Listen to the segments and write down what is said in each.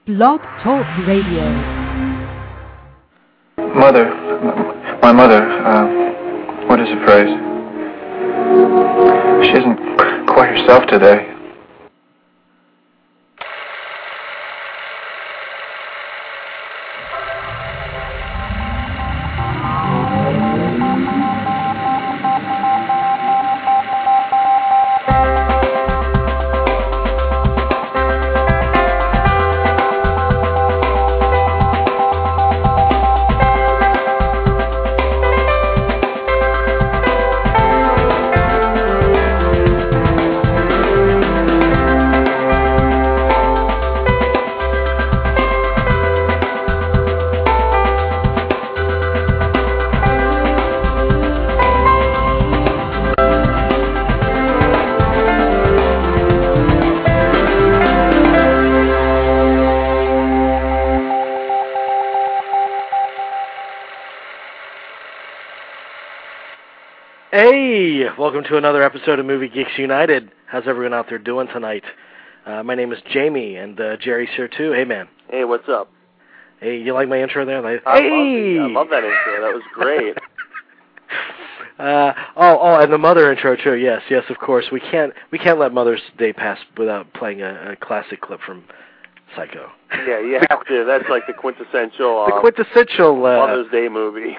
Blog Talk Radio. Mother, my mother, what is the phrase? She isn't quite herself today. Welcome to another episode of Movie Geeks United. How's everyone out there doing tonight? My name is Jamie, and Jerry's here too. Hey, man. Hey, what's up? Hey, you like my intro there? I love that intro. That was great. And the mother intro too. Yes, of course. We can't let Mother's Day pass without playing a classic clip from Psycho. Yeah, you have to. That's like the quintessential. Mother's Day movie.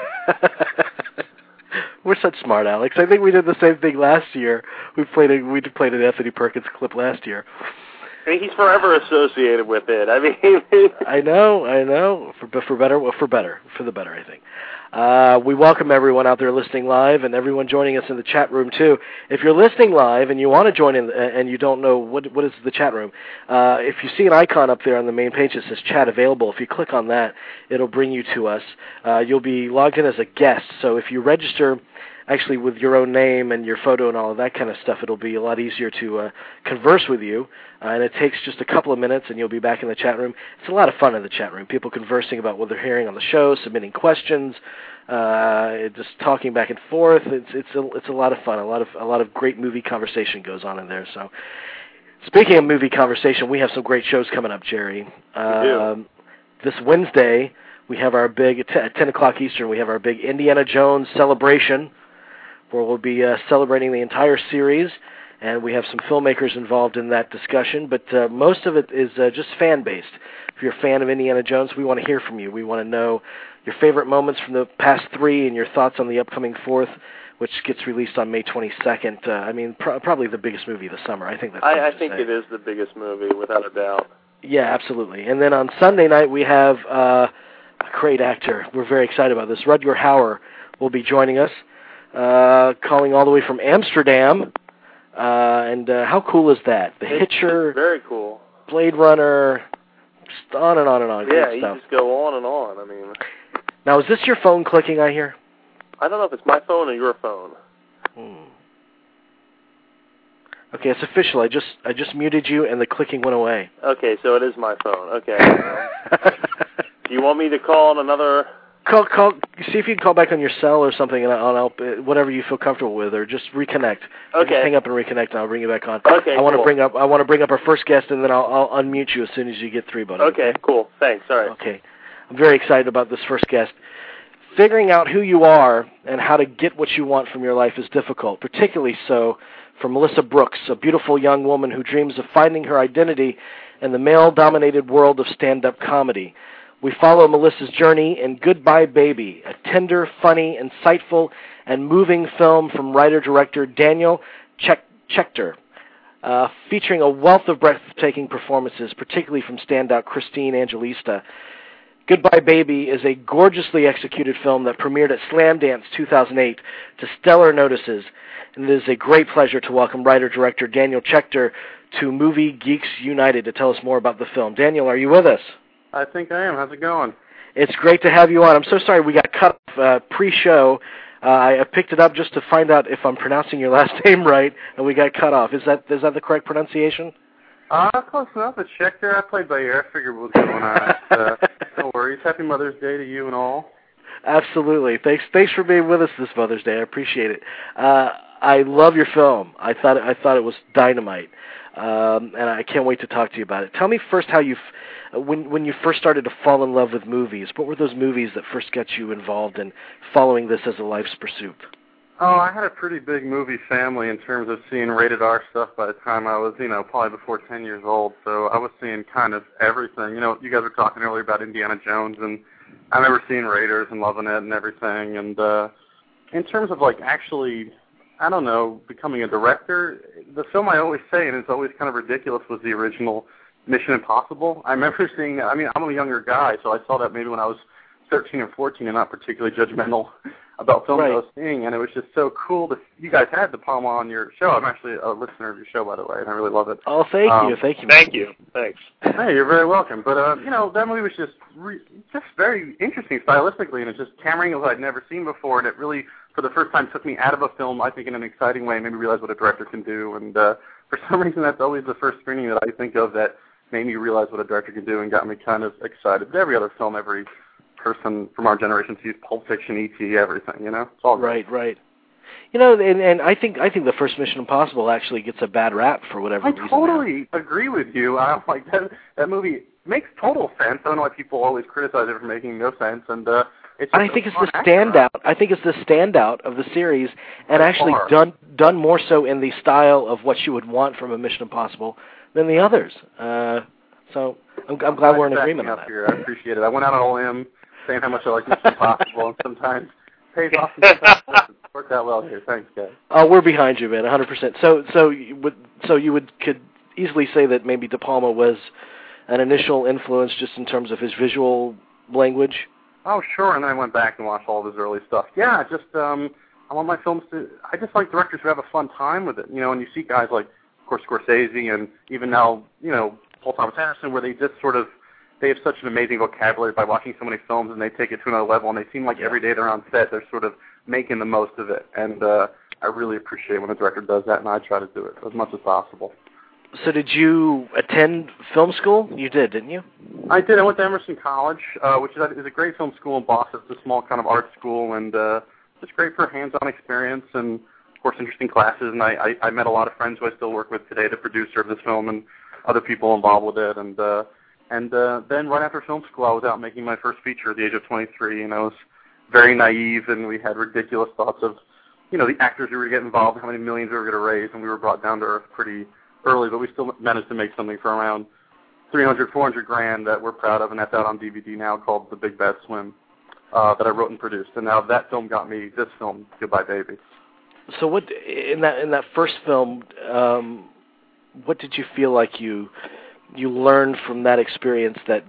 We're such smart Alex. I think we did the same thing last year. We played an Anthony Perkins clip last year. I mean, he's forever associated with it. I mean, I know. For the better, I think. We welcome everyone out there listening live and everyone joining us in the chat room too. If you're listening live and you want to join in and you don't know what is the chat room, if you see an icon up there on the main page that says chat available, if you click on that, it'll bring you to us. You'll be logged in as a guest, so if you register actually with your own name and your photo and all of that kind of stuff, it'll be a lot easier to converse with you, and it takes just a couple of minutes and you'll be back in the chat room. It's a lot of fun in the chat room, people conversing about what they're hearing on the show, submitting questions, just talking back and forth. It's a lot of fun. A lot of great movie conversation goes on in there. So, speaking of movie conversation, we have some great shows coming up, Jerry. We do. This Wednesday, we have our big at 10 o'clock Eastern. We have our big Indiana Jones celebration, where we'll be celebrating the entire series, and we have some filmmakers involved in that discussion, but most of it is just fan-based. If you're a fan of Indiana Jones, we want to hear from you. We want to know your favorite moments from the past three and your thoughts on the upcoming fourth, which gets released on May 22nd. Probably the biggest movie of the summer. I think that's I think it is the biggest movie, without a doubt. Yeah, absolutely. And then on Sunday night, we have a great actor. We're very excited about this. Rutger Hauer will be joining us. Calling all the way from Amsterdam, and how cool is that? The Hitcher, very cool. Blade Runner, just on and on and on. Yeah, you just go on and on. I mean, now is this your phone clicking? I hear. I don't know if it's my phone or your phone. Okay, it's official. I just muted you, and the clicking went away. Okay, so it is my phone. Okay. Do you want me to call on another? Call. See if you can call back on your cell or something, and I'll help. Whatever you feel comfortable with, or just reconnect. Okay. Just hang up and reconnect, and I'll bring you back on. Okay. I want to bring up our first guest, and then I'll unmute you as soon as you get through, buddy. Okay. Cool. Thanks. All right. Okay. I'm very excited about this first guest. Figuring out who you are and how to get what you want from your life is difficult, particularly so for Melissa Brooks, a beautiful young woman who dreams of finding her identity in the male-dominated world of stand-up comedy. We follow Melissa's journey in Goodbye Baby, a tender, funny, insightful, and moving film from writer-director Daniel Schechter, featuring a wealth of breathtaking performances, particularly from standout Christine Angelista. Goodbye Baby is a gorgeously executed film that premiered at Slamdance 2008 to stellar notices, and it is a great pleasure to welcome writer-director Daniel Schechter to Movie Geeks United to tell us more about the film. Daniel, are you with us? I think I am. How's it going? It's great to have you on. I'm so sorry we got cut off pre-show. I picked it up just to find out if I'm pronouncing your last name right, and we got cut off. Is that the correct pronunciation? Close enough. It's Schechter. I played by ear. I figured what was going on. No worries. Happy Mother's Day to you and all. Absolutely. Thanks for being with us this Mother's Day. I appreciate it. I love your film. I thought it was dynamite, and I can't wait to talk to you about it. Tell me first how you when you first started to fall in love with movies, what were those movies that first got you involved in following this as a life's pursuit? Oh, I had a pretty big movie family in terms of seeing rated R stuff by the time I was, probably before 10 years old. So I was seeing kind of everything. You guys were talking earlier about Indiana Jones, and I remember seeing Raiders and loving it and everything. And in terms of, actually, I don't know, becoming a director, the film I always say, and it's always kind of ridiculous, was the original Mission Impossible. I remember seeing that. I mean, I'm a younger guy, so I saw that maybe when I was 13 or 14 and not particularly judgmental about films I was seeing, and it was just so cool that you guys had De Palma on your show. I'm actually a listener of your show, by the way, and I really love it. Oh, thank you. Thank you. Thanks. Hey, you're very welcome. But, that movie was just very interesting stylistically, and it's just camera angles I'd never seen before, and it really, for the first time, took me out of a film, I think, in an exciting way, and made me realize what a director can do. And for some reason, that's always the first screening that I think of that made me realize what a director can do and got me kind of excited. But every other film, every person from our generation sees Pulp Fiction, E.T., everything, It's all good. Right. And I think the first Mission Impossible actually gets a bad rap for whatever reason. I totally agree with you. Like that movie makes total sense. I don't know why people always criticize it for making no sense. And I think it's the standout. I think it's the standout of the series, and actually done more so in the style of what you would want from a Mission Impossible than the others. So I'm glad we're in agreement on that. Here. I appreciate it. I went out on a limb saying how much I like Mission Impossible, and sometimes pays off. And sometimes doesn't. Worked out well here. Thanks, guys. Oh, we're behind you, man, 100%. So you could easily say that maybe De Palma was an initial influence just in terms of his visual language. Oh, sure. And then I went back and watched all of his early stuff. Yeah, just I want my films to. I just like directors who have a fun time with it. And you see guys like, of course, Scorsese, and even now, Paul Thomas Anderson, where they just sort of. They have such an amazing vocabulary by watching so many films, and they take it to another level, and they seem like every day they're on set, they're sort of making the most of it. And I really appreciate when a director does that, and I try to do it as much as possible. So did you attend film school? You did, didn't you? I did. I went to Emerson College, which is a great film school in Boston. It's a small kind of art school, and it's great for hands-on experience and, of course, interesting classes. And I met a lot of friends who I still work with today, the producer of this film and other people involved with it. And then right after film school, I was out making my first feature at the age of 23, and I was very naive, and we had ridiculous thoughts of, the actors who were going to get involved, how many millions we were going to raise, and we were brought down to earth pretty early, but we still managed to make something for around $300,000-400,000 that we're proud of, and that's out on DVD now called The Big Bad Swim, that I wrote and produced. And now that film got me this film, Goodbye Baby. So what in that first film, what did you feel like you learned from that experience that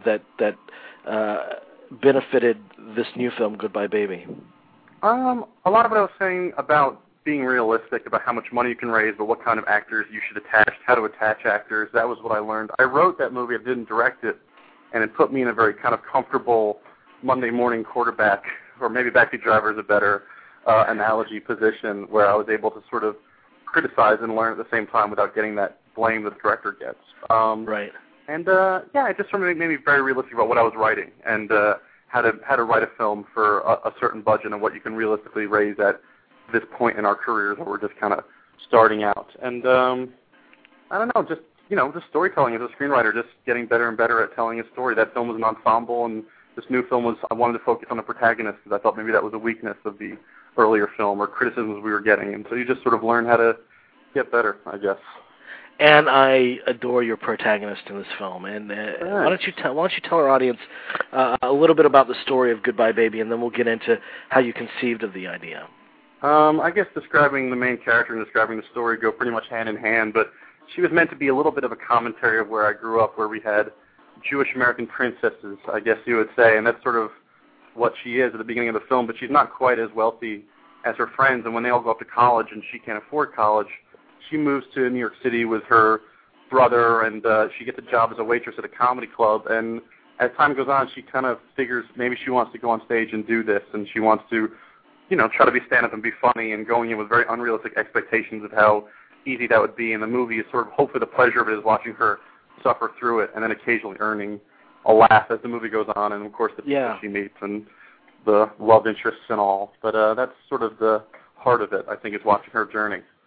benefited this new film, Goodbye Baby? A lot of what I was saying about being realistic, about how much money you can raise, but what kind of actors you should attach, how to attach actors, that was what I learned. I wrote that movie, I didn't direct it, and it put me in a very kind of comfortable Monday morning quarterback, or maybe backseat driver is a better analogy position, where I was able to sort of criticize and learn at the same time without getting that blame that the director gets. Right. And it just sort of made me very realistic about what I was writing and how to write a film for a certain budget and what you can realistically raise at this point in our careers where we're just kind of starting out. And I don't know, just storytelling as a screenwriter, just getting better and better at telling a story. That film was an ensemble, and this new film I wanted to focus on the protagonist because I thought maybe that was a weakness of the earlier film or criticisms we were getting. And so you just sort of learn how to get better, I guess. And I adore your protagonist in this film. And why don't you tell our audience a little bit about the story of Goodbye Baby, and then we'll get into how you conceived of the idea. I guess describing the main character and describing the story go pretty much hand in hand, but she was meant to be a little bit of a commentary of where I grew up, where we had Jewish American princesses, I guess you would say, and that's sort of what she is at the beginning of the film, but she's not quite as wealthy as her friends, and when they all go up to college and she can't afford college, she moves to New York City with her brother, and she gets a job as a waitress at a comedy club, and as time goes on, she kind of figures maybe she wants to go on stage and do this, and she wants to, try to be stand-up and be funny, and going in with very unrealistic expectations of how easy that would be, and the movie is sort of, hopefully the pleasure of it is watching her suffer through it, and then occasionally earning a laugh as the movie goes on, and of course the people she meets, and the love interests and all, but that's sort of the heart of it, I think, is watching her journey.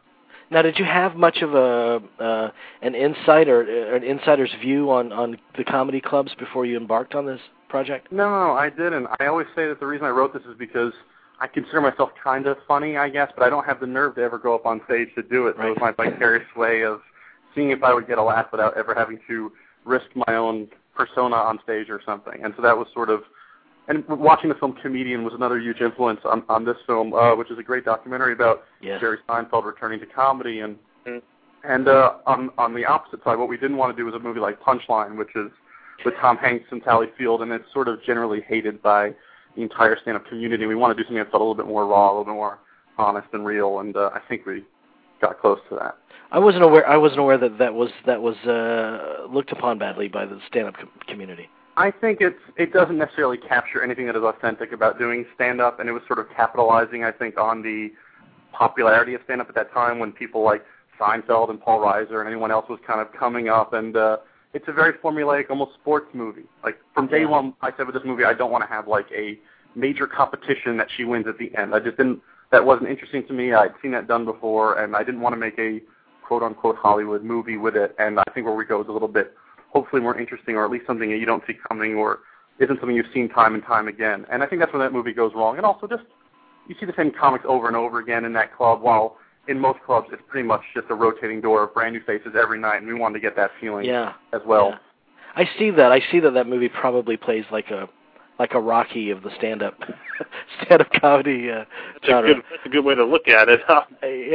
Now, did you have much of an insight or an insider's view on the comedy clubs before you embarked on this project? No, I didn't. I always say that the reason I wrote this is because I consider myself kind of funny, I guess, but I don't have the nerve to ever go up on stage to do it. So it was my vicarious way of seeing if I would get a laugh without ever having to risk my own persona on stage or something. And so that was sort of, and watching the film Comedian was another huge influence on this film, which is a great documentary about Jerry Seinfeld returning to comedy. And on the opposite side, what we didn't want to do was a movie like Punchline, which is with Tom Hanks and Sally Field, and it's sort of generally hated by the entire stand-up community. We want to do something that felt a little bit more raw, a little bit more honest and real, and I think we got close to that. I wasn't aware that was looked upon badly by the stand-up community. I think it doesn't necessarily capture anything that is authentic about doing stand-up, and it was sort of capitalizing, I think, on the popularity of stand-up at that time when people like Seinfeld and Paul Reiser and anyone else was kind of coming up, and it's a very formulaic, almost sports movie. Like, from day one, I said with this movie, I don't want to have, like, a major competition that she wins at the end. I just didn't, that wasn't interesting to me. I'd seen that done before, and I didn't want to make a quote-unquote Hollywood movie with it, and I think where we go is a little bit, hopefully more interesting, or at least something that you don't see coming, or isn't something you've seen time and time again. And I think that's where that movie goes wrong. And also just, you see the same comics over and over again in that club, while in most clubs, it's pretty much just a rotating door of brand new faces every night, and we wanted to get that feeling as well. Yeah. I see that movie probably plays like a Rocky of the stand-up comedy genre. That's a good way to look at it. Huh?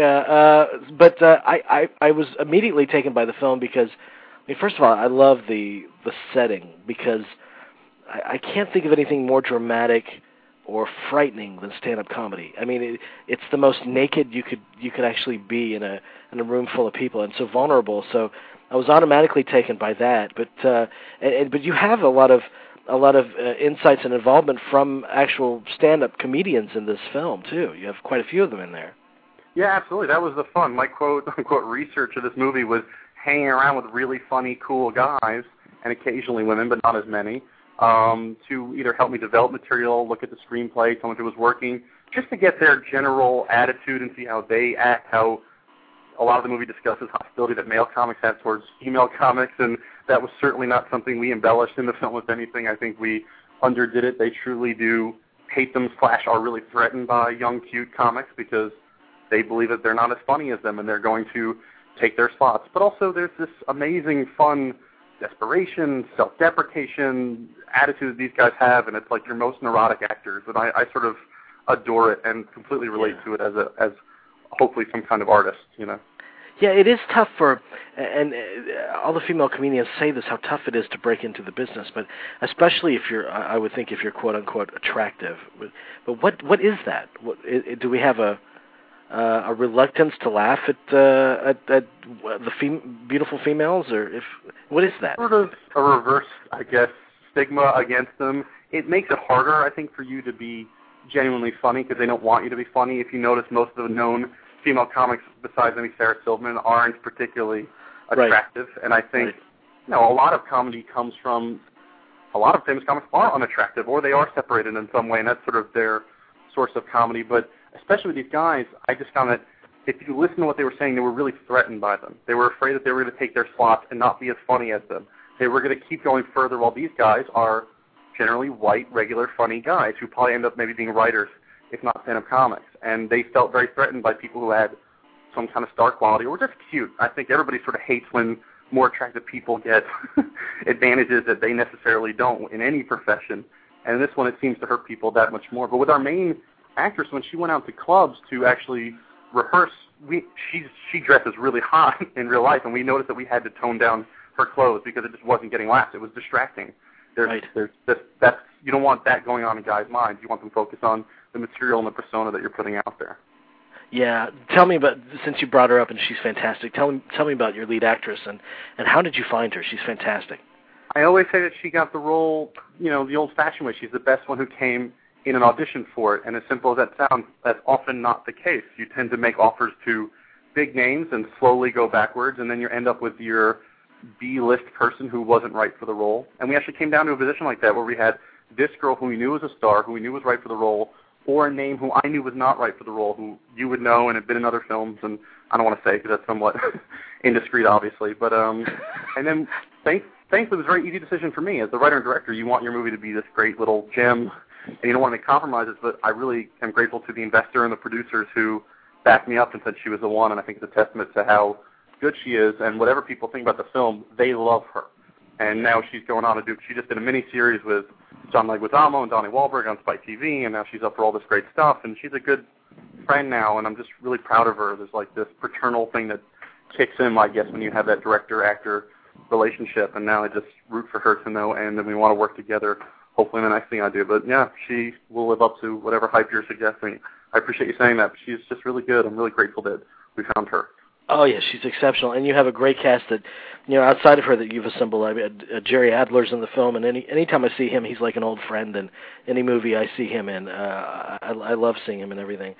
But I was immediately taken by the film because, I mean, first of all, I love the setting because I can't think of anything more dramatic or frightening than stand-up comedy. I mean, it's the most naked you could actually be in a room full of people, and so vulnerable. So I was automatically taken by that. But you have a lot of insights and involvement from actual stand-up comedians in this film too. You have quite a few of them in there. Yeah, absolutely. That was the fun. My quote-unquote research of this movie was hanging around with really funny, cool guys, and occasionally women, but not as many, to either help me develop material, look at the screenplay, tell me if it was working, just to get their general attitude and see how they act, how a lot of the movie discusses hostility that male comics have towards female comics, and that was certainly not something we embellished in the film with anything. I think we underdid it. They truly do hate them / are really threatened by young, cute comics because they believe that they're not as funny as them and they're going to take their slots. But also there's this amazing, fun desperation, self-deprecation attitude that these guys have, and it's like your most neurotic actors. And I sort of adore it and completely relate to it as hopefully some kind of artist, you know. Yeah, it is tough and all the female comedians say this, how tough it is to break into the business, but especially if you're, I would think if you're quote-unquote attractive. But what is that? Do we have a reluctance to laugh at the beautiful females, or what is that? Sort of a reverse, I guess, stigma against them. It makes it harder, I think, for you to be genuinely funny because they don't want you to be funny. If you notice, most of the known female comics, besides maybe Sarah Silverman, aren't particularly attractive. Right. And I think, a lot of comedy comes from, a lot of famous comics are unattractive, or they are separated in some way, and that's sort of their source of comedy. But especially with these guys, I just found that if you listen to what they were saying, they were really threatened by them. They were afraid that they were going to take their slots and not be as funny as them. They were going to keep going further, while these guys are generally white, regular, funny guys who probably end up maybe being writers, if not stand-up comics. And they felt very threatened by people who had some kind of star quality or were just cute. I think everybody sort of hates when more attractive people get advantages that they necessarily don't in any profession. And in this one, it seems to hurt people that much more. But with our main actress, when she went out to clubs to actually rehearse, she dresses really hot in real life, and we noticed that we had to tone down her clothes because it just wasn't getting laughs. It was distracting. You don't want that going on in guys' minds. You want them focused on the material and the persona that you're putting out there. Yeah, tell me about, since you brought her up and she's fantastic, tell me about your lead actress and how did you find her? She's fantastic. I always say that she got the role, the old-fashioned way. She's the best one who came in an audition for it, and as simple as that sounds, that's often not the case. You tend to make offers to big names and slowly go backwards, and then you end up with your B-list person who wasn't right for the role. And we actually came down to a position like that where we had this girl who we knew was a star, who we knew was right for the role, or a name who I knew was not right for the role, who you would know and had been in other films, and I don't want to say because that's somewhat indiscreet, obviously. But and then thankfully it was a very easy decision for me. As the writer and director, you want your movie to be this great little gem, and you don't want to make compromises, but I really am grateful to the investor and the producers who backed me up and said she was the one, and I think it's a testament to how good she is, and whatever people think about the film, they love her. And now she's going on to do, she just did a mini-series with John Leguizamo and Donnie Wahlberg on Spike TV, and now she's up for all this great stuff, and she's a good friend now, and I'm just really proud of her. There's like this paternal thing that kicks in, I guess, when you have that director-actor relationship, and now I just root for her to no end, and we want to work together, hopefully in the next thing I do. But yeah, she will live up to whatever hype you're suggesting. I appreciate you saying that, but she's just really good. I'm really grateful that we found her. Oh, yeah, she's exceptional, and you have a great cast that, outside of her that you've assembled. I mean, Jerry Adler's in the film, and anytime I see him, he's like an old friend, and any movie I see him in, I love seeing him and everything.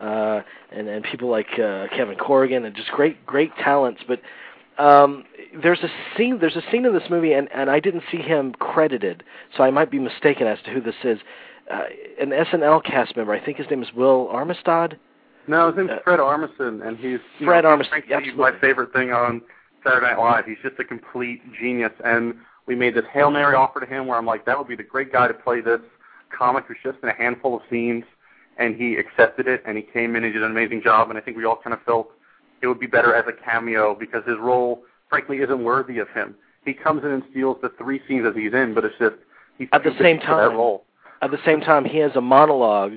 And people like Kevin Corrigan, and just great talents. But there's a scene in this movie, and I didn't see him credited, so I might be mistaken as to who this is. An SNL cast member, I think his name is Will Armistead. No, his name's Fred Armisen, and he's Fred Armisen. He's my favorite thing on Saturday Night Live. He's just a complete genius, and we made this Hail Mary offer to him where I'm like, that would be the great guy to play this comic who's just in a handful of scenes, and he accepted it, and he came in and did an amazing job, and I think we all kind of felt it would be better as a cameo because his role, frankly, isn't worthy of him. He comes in and steals the 3 scenes that he's in, but it's just he's at the same time. That role. At the same time, he has a monologue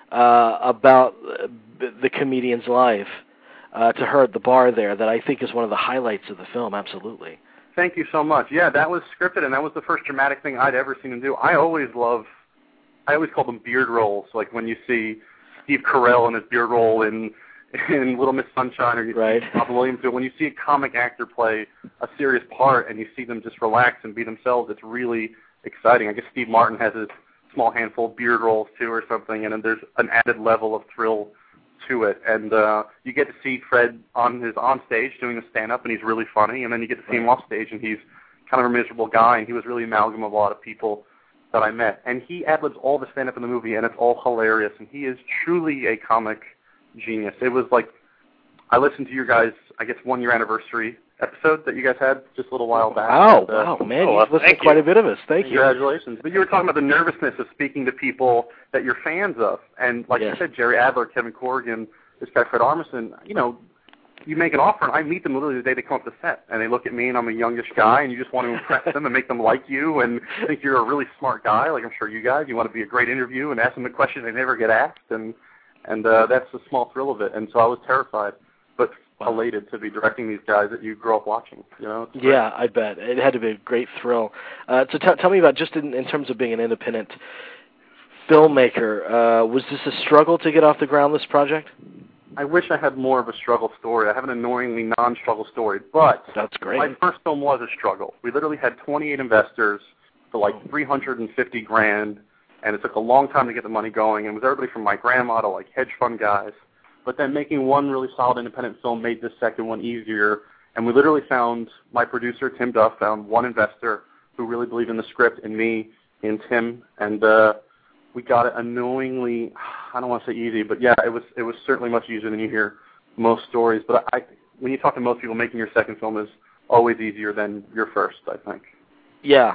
about the comedian's life to her at the bar there that I think is one of the highlights of the film, absolutely. Thank you so much. Yeah, that was scripted, and that was the first dramatic thing I'd ever seen him do. I always call them beard roles, like when you see Steve Carell in his beard role in Little Miss Sunshine, or you see Robin Williams do it. When you see a comic actor play a serious part and you see them just relax and be themselves, it's really exciting. I guess Steve Martin has his small handful of beard rolls too or something, and then there's an added level of thrill to it. And you get to see Fred on stage doing a stand-up, and he's really funny, and then you get to see him off stage, and he's kind of a miserable guy, and he was really an amalgam of a lot of people that I met. And he ad-libs all the stand-up in the movie, and it's all hilarious, and he is truly a comic genius. It was like, I listened to your guys' 1-year anniversary episode that you guys had just a little while back. Wow, man, you've listened to quite a bit of us. Thank you. Congratulations. But you were talking about the nervousness of speaking to people that you're fans of. And like you said, Jerry Adler, Kevin Corrigan, this guy Fred Armisen, you make an offer, and I meet them literally the day they come up to set. And they look at me, and I'm a youngish guy, and you just want to impress them and make them like you and think you're a really smart guy, like I'm sure you guys. You want to be a great interview and ask them the questions they never get asked. And that's the small thrill of it. And so I was terrified, but elated to be directing these guys that you grew up watching. Yeah, I bet. It had to be a great thrill. So tell me about, just in terms of being an independent filmmaker, was this a struggle to get off the ground, this project? I wish I had more of a struggle story. I have an annoyingly non-struggle story, but that's great. My first film was a struggle. We literally had 28 investors for like $350,000, and it took a long time to get the money going, and it was everybody from my grandma to like hedge fund guys. But then making one really solid independent film made this second one easier. And we literally found, my producer, Tim Duff, found one investor who really believed in the script, in me, in Tim. And we got it annoyingly, I don't want to say easy, but yeah, it was certainly much easier than you hear most stories. But when you talk to most people, making your second film is always easier than your first, I think. Yeah.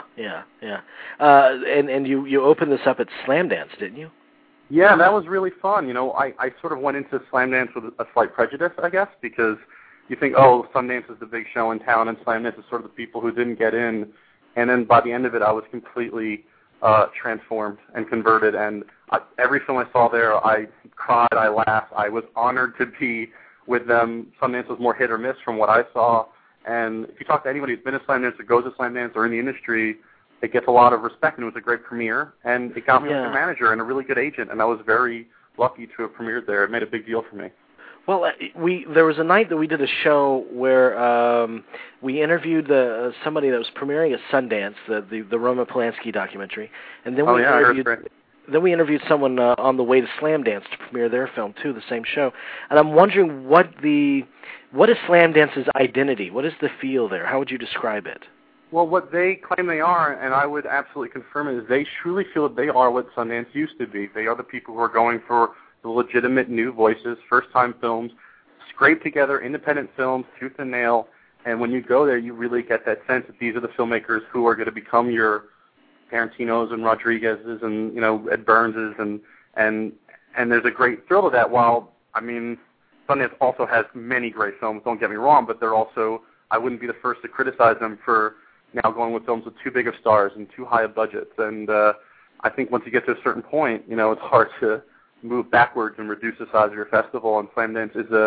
And you opened this up at Slamdance, didn't you? Yeah, that was really fun. I sort of went into Slamdance with a slight prejudice, I guess, because you think, Sundance is the big show in town, and Slamdance is sort of the people who didn't get in. And then by the end of it, I was completely transformed and converted. And every film I saw there, I cried, I laughed. I was honored to be with them. Sundance was more hit or miss from what I saw. And if you talk to anybody who's been to Slamdance or goes to Slamdance or in the industry, it gets a lot of respect, and it was a great premiere, and it got me with a manager and a really good agent, and I was very lucky to have premiered there. It made a big deal for me. Well, there was a night that we did a show where we interviewed somebody that was premiering at Sundance, the Roman Polanski documentary, and then we interviewed someone on the way to Slamdance to premiere their film too, the same show. And I'm wondering what is Slamdance's identity? What is the feel there? How would you describe it? Well, what they claim they are, and I would absolutely confirm it, is they truly feel that they are what Sundance used to be. They are the people who are going for the legitimate new voices, first-time films, scrape together independent films, tooth and nail, and when you go there, you really get that sense that these are the filmmakers who are going to become your Tarantinos and Rodriguez's and, you know, Ed Burnses, and there's a great thrill to that. While, I mean, Sundance also has many great films, don't get me wrong, but they're also, I wouldn't be the first to criticize them for now going with films with too big of stars and too high of budgets. And I think once you get to a certain point, you know, it's hard to move backwards and reduce the size of your festival. And Slamdance is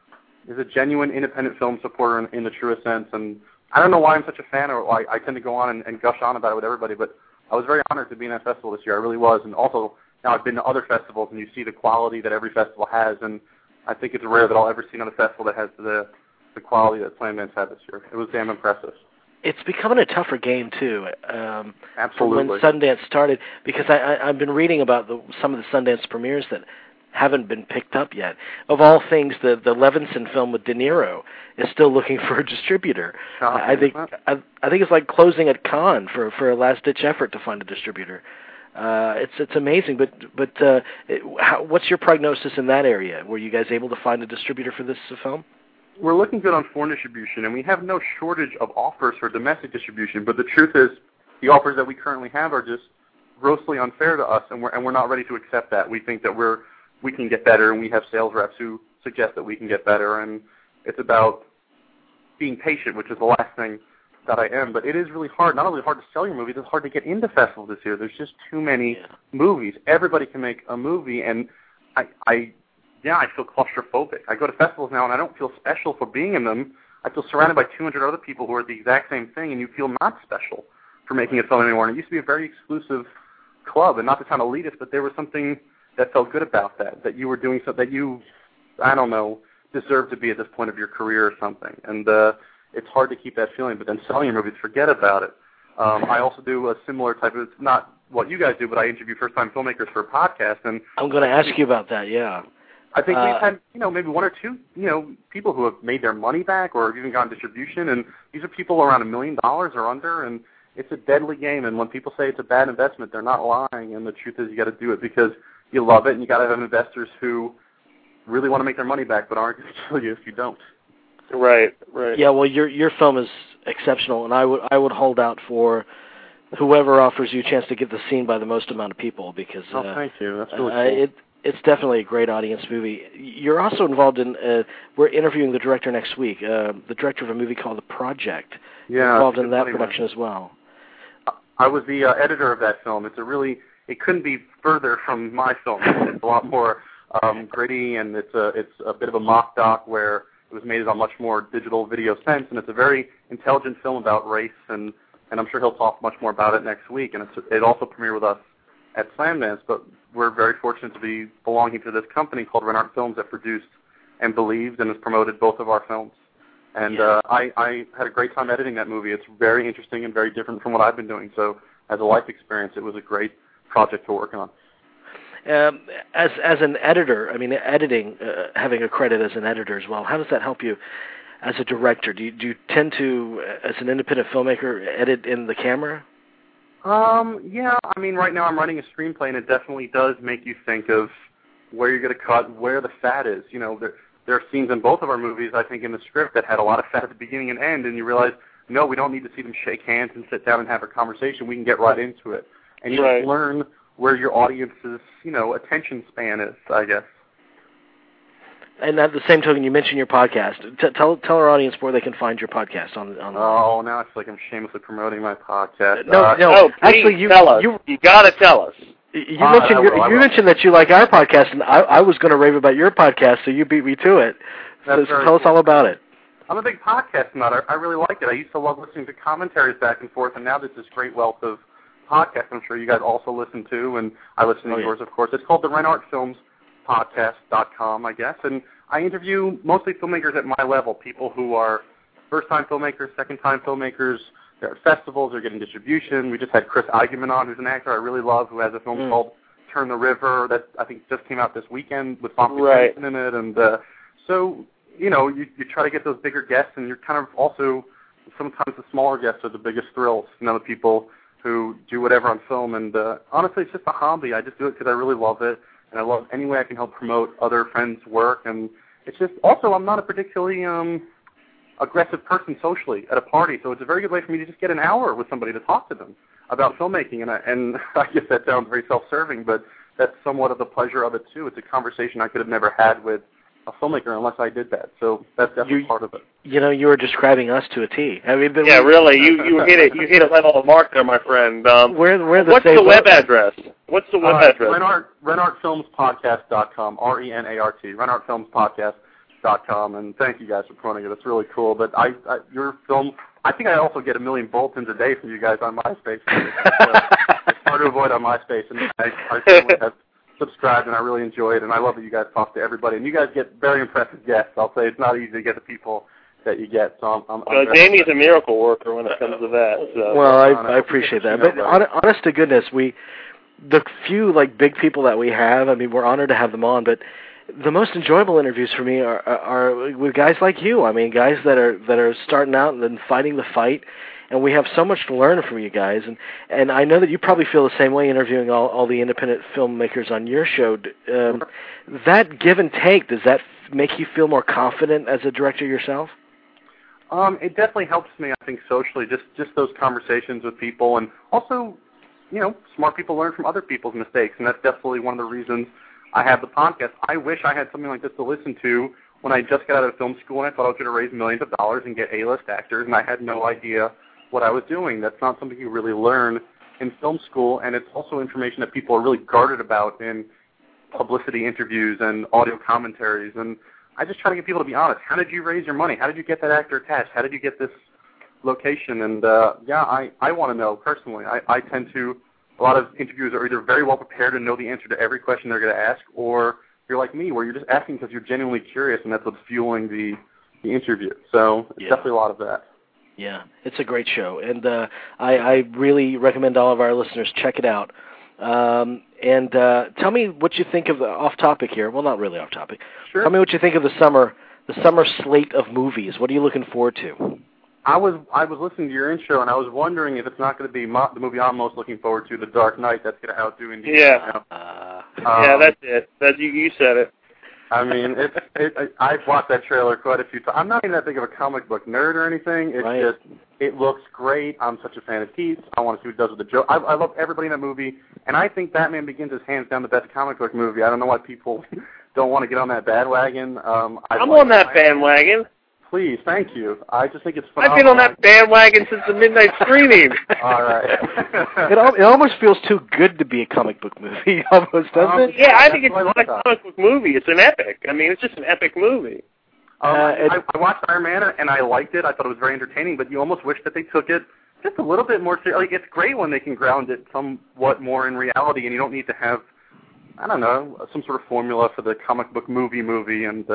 a genuine independent film supporter in the truest sense. And I don't know why I'm such a fan, or why I tend to go on and gush on about it with everybody, but I was very honored to be in that festival this year. I really was. And also, now I've been to other festivals, and you see the quality that every festival has, and I think it's rare that I'll ever see another festival that has the quality that Slamdance had this year. It was damn impressive. It's becoming a tougher game, too. Absolutely. When Sundance started, because I've been reading about some of the Sundance premieres that haven't been picked up yet. Of all things, the Levinson film with De Niro is still looking for a distributor. I think it's like closing at Cannes for a last-ditch effort to find a distributor. It's amazing, but what's your prognosis in that area? Were you guys able to find a distributor for this film? We're looking good on foreign distribution, and we have no shortage of offers for domestic distribution, but the truth is the offers that we currently have are just grossly unfair to us, and we're not ready to accept that. We think that we can get better, and we have sales reps who suggest that we can get better, and it's about being patient, which is the last thing that I am. But it is really hard, not only hard to sell your movies, it's hard to get into festivals this year. There's just too many movies. Everybody can make a movie, and I feel claustrophobic. I go to festivals now, and I don't feel special for being in them. I feel surrounded by 200 other people who are the exact same thing, and you feel not special for making a film anymore. And it used to be a very exclusive club, and not to sound elitist, but there was something that felt good about that you were doing something that you, I don't know, deserve to be at this point of your career or something. And it's hard to keep that feeling, but then selling your movies, forget about it. I also do a similar type of, it's not what you guys do, but I interview first-time filmmakers for a podcast. And I'm going to ask you about that, yeah. I think we've had, maybe one or two, people who have made their money back or have even gotten distribution, and these are people around $1 million or under, and it's a deadly game. And when people say it's a bad investment, they're not lying, and the truth is you got to do it because you love it, and you got to have investors who really want to make their money back but aren't going to kill you if you don't. Right. Yeah, well, your film is exceptional, and I would hold out for whoever offers you a chance to get the seen by the most amount of people because thank you. That's really cool. It's definitely a great audience movie. You're also involved in, we're interviewing the director next week, the director of a movie called The Project. Yeah. You're involved in that production as well. I was the editor of that film. It couldn't be further from my film. It's a lot more gritty, and it's a bit of a mock doc where it was made in a much more digital video sense, and it's a very intelligent film about race, and I'm sure he'll talk much more about it next week. And it also premiered with us at Slamdance, but we're very fortunate to be belonging to this company called Renart Films that produced and believed and has promoted both of our films. And I had a great time editing that movie. It's very interesting and very different from what I've been doing. So as a life experience, it was a great project to work on. As an editor, I mean, editing, having a credit as an editor as well, how does that help you as a director? Do you tend to, as an independent filmmaker, edit in the camera? Yeah, I mean, right now I'm writing a screenplay, and it definitely does make you think of where you're going to cut, where the fat is. There are scenes in both of our movies, I think, in the script that had a lot of fat at the beginning and end, and you realize, no, we don't need to see them shake hands and sit down and have a conversation. We can get right into it. And you just learn where your audience's, attention span is, I guess. And at the same token, you mentioned your podcast. Tell our audience where they can find your podcast on. Oh, now I feel like I'm shamelessly promoting my podcast. No. Actually, you tell us. You got to tell us. You mentioned that you like our podcast, and I was going to rave about your podcast, so you beat me to it. So tell us all about it. I'm a big podcast nut. I really like it. I used to love listening to commentaries back and forth, and now there's this great wealth of podcasts I'm sure you guys also listen to, and I listen to yours, of course. It's called the Renart Films Podcast.com, I guess, and I interview mostly filmmakers at my level, people who are first-time filmmakers, second-time filmmakers. They're at festivals, they're getting distribution. We just had Chris Eigenmann on, who's an actor I really love, who has a film called Turn the River that I think just came out this weekend with Famke Janssen in it. And so, you try to get those bigger guests, and you're kind of also sometimes the smaller guests are the biggest thrills. The people who do whatever on film. And honestly, it's just a hobby. I just do it because I really love it, and I love any way I can help promote other friends' work. And it's just also I'm not a particularly aggressive person socially at a party, so it's a very good way for me to just get an hour with somebody to talk to them about filmmaking. And I guess that sounds very self-serving, but that's somewhat of the pleasure of it too. It's a conversation I could have never had with a filmmaker unless I did that. So that's definitely part of it. You were describing us to a T. Yeah, really. You hit it. You hit it right on the mark there, my friend. What's the web address? What's the web address? RenartFilmsPodcast.com. RENART. RenartFilmsPodcast.com. And thank you guys for promoting it. It's really cool. But your film, I think I also get 1 million bulletins a day from you guys on MySpace. It's hard to avoid on MySpace, and I certainly have subscribed, and I really enjoy it, and I love that you guys talk to everybody. And you guys get very impressive guests. I'll say it's not easy to get the people that you get. So I'm Jamie's a miracle worker when it comes to that. So. Well, I appreciate that. But honest to goodness, the few big people that we have, I mean, we're honored to have them on, but the most enjoyable interviews for me are with guys like you. I mean, guys that are starting out and then fighting the fight. And we have so much to learn from you guys, and I know that you probably feel the same way interviewing all the independent filmmakers on your show. That give and take, does that make you feel more confident as a director yourself? It definitely helps me, I think, socially, just those conversations with people, and also, smart people learn from other people's mistakes, and that's definitely one of the reasons I have the podcast. I wish I had something like this to listen to when I just got out of film school, and I thought I was going to raise millions of dollars and get A-list actors, and I had no idea what I was doing. That's not something you really learn in film school, and it's also information that people are really guarded about in publicity interviews and audio commentaries. And I just try to get people to be honest. How did you raise your money? How did you get that actor attached? How did you get this location? And I want to know personally. I tend to, a lot of interviewers are either very well prepared and know the answer to every question they're going to ask, or you're like me, where you're just asking because you're genuinely curious, and that's what's fueling the interview. So it's definitely a lot of that. Yeah, it's a great show, and I really recommend all of our listeners check it out. And tell me what you think of the off-topic here. Well, not really off-topic. Sure. Tell me what you think of the summer slate of movies. What are you looking forward to? I was listening to your intro, and I was wondering if it's not going to be the movie I'm most looking forward to, The Dark Knight, that's going to outdo Indiana. Yeah, that's it. You said it. I mean, I've watched that trailer quite a few times. I'm not even that big of a comic book nerd or anything. It's just, it looks great. I'm such a fan of Keats. I want to see what it does with the Joker. I love everybody in that movie, and I think Batman Begins is hands down the best comic book movie. I don't know why people don't want to get on that bandwagon. I'm on that bandwagon. Please, thank you. I just think it's phenomenal. I've been on that bandwagon since the midnight screening. All right. It almost feels too good to be a comic book movie, almost, doesn't it? Yeah, I think it's not a comic book movie. It's an epic. I mean, it's just an epic movie. I watched Iron Man, and I liked it. I thought it was very entertaining, but you almost wish that they took it just a little bit more seriously. It's great when they can ground it somewhat more in reality, and you don't need to have, I don't know, some sort of formula for the comic book movie, and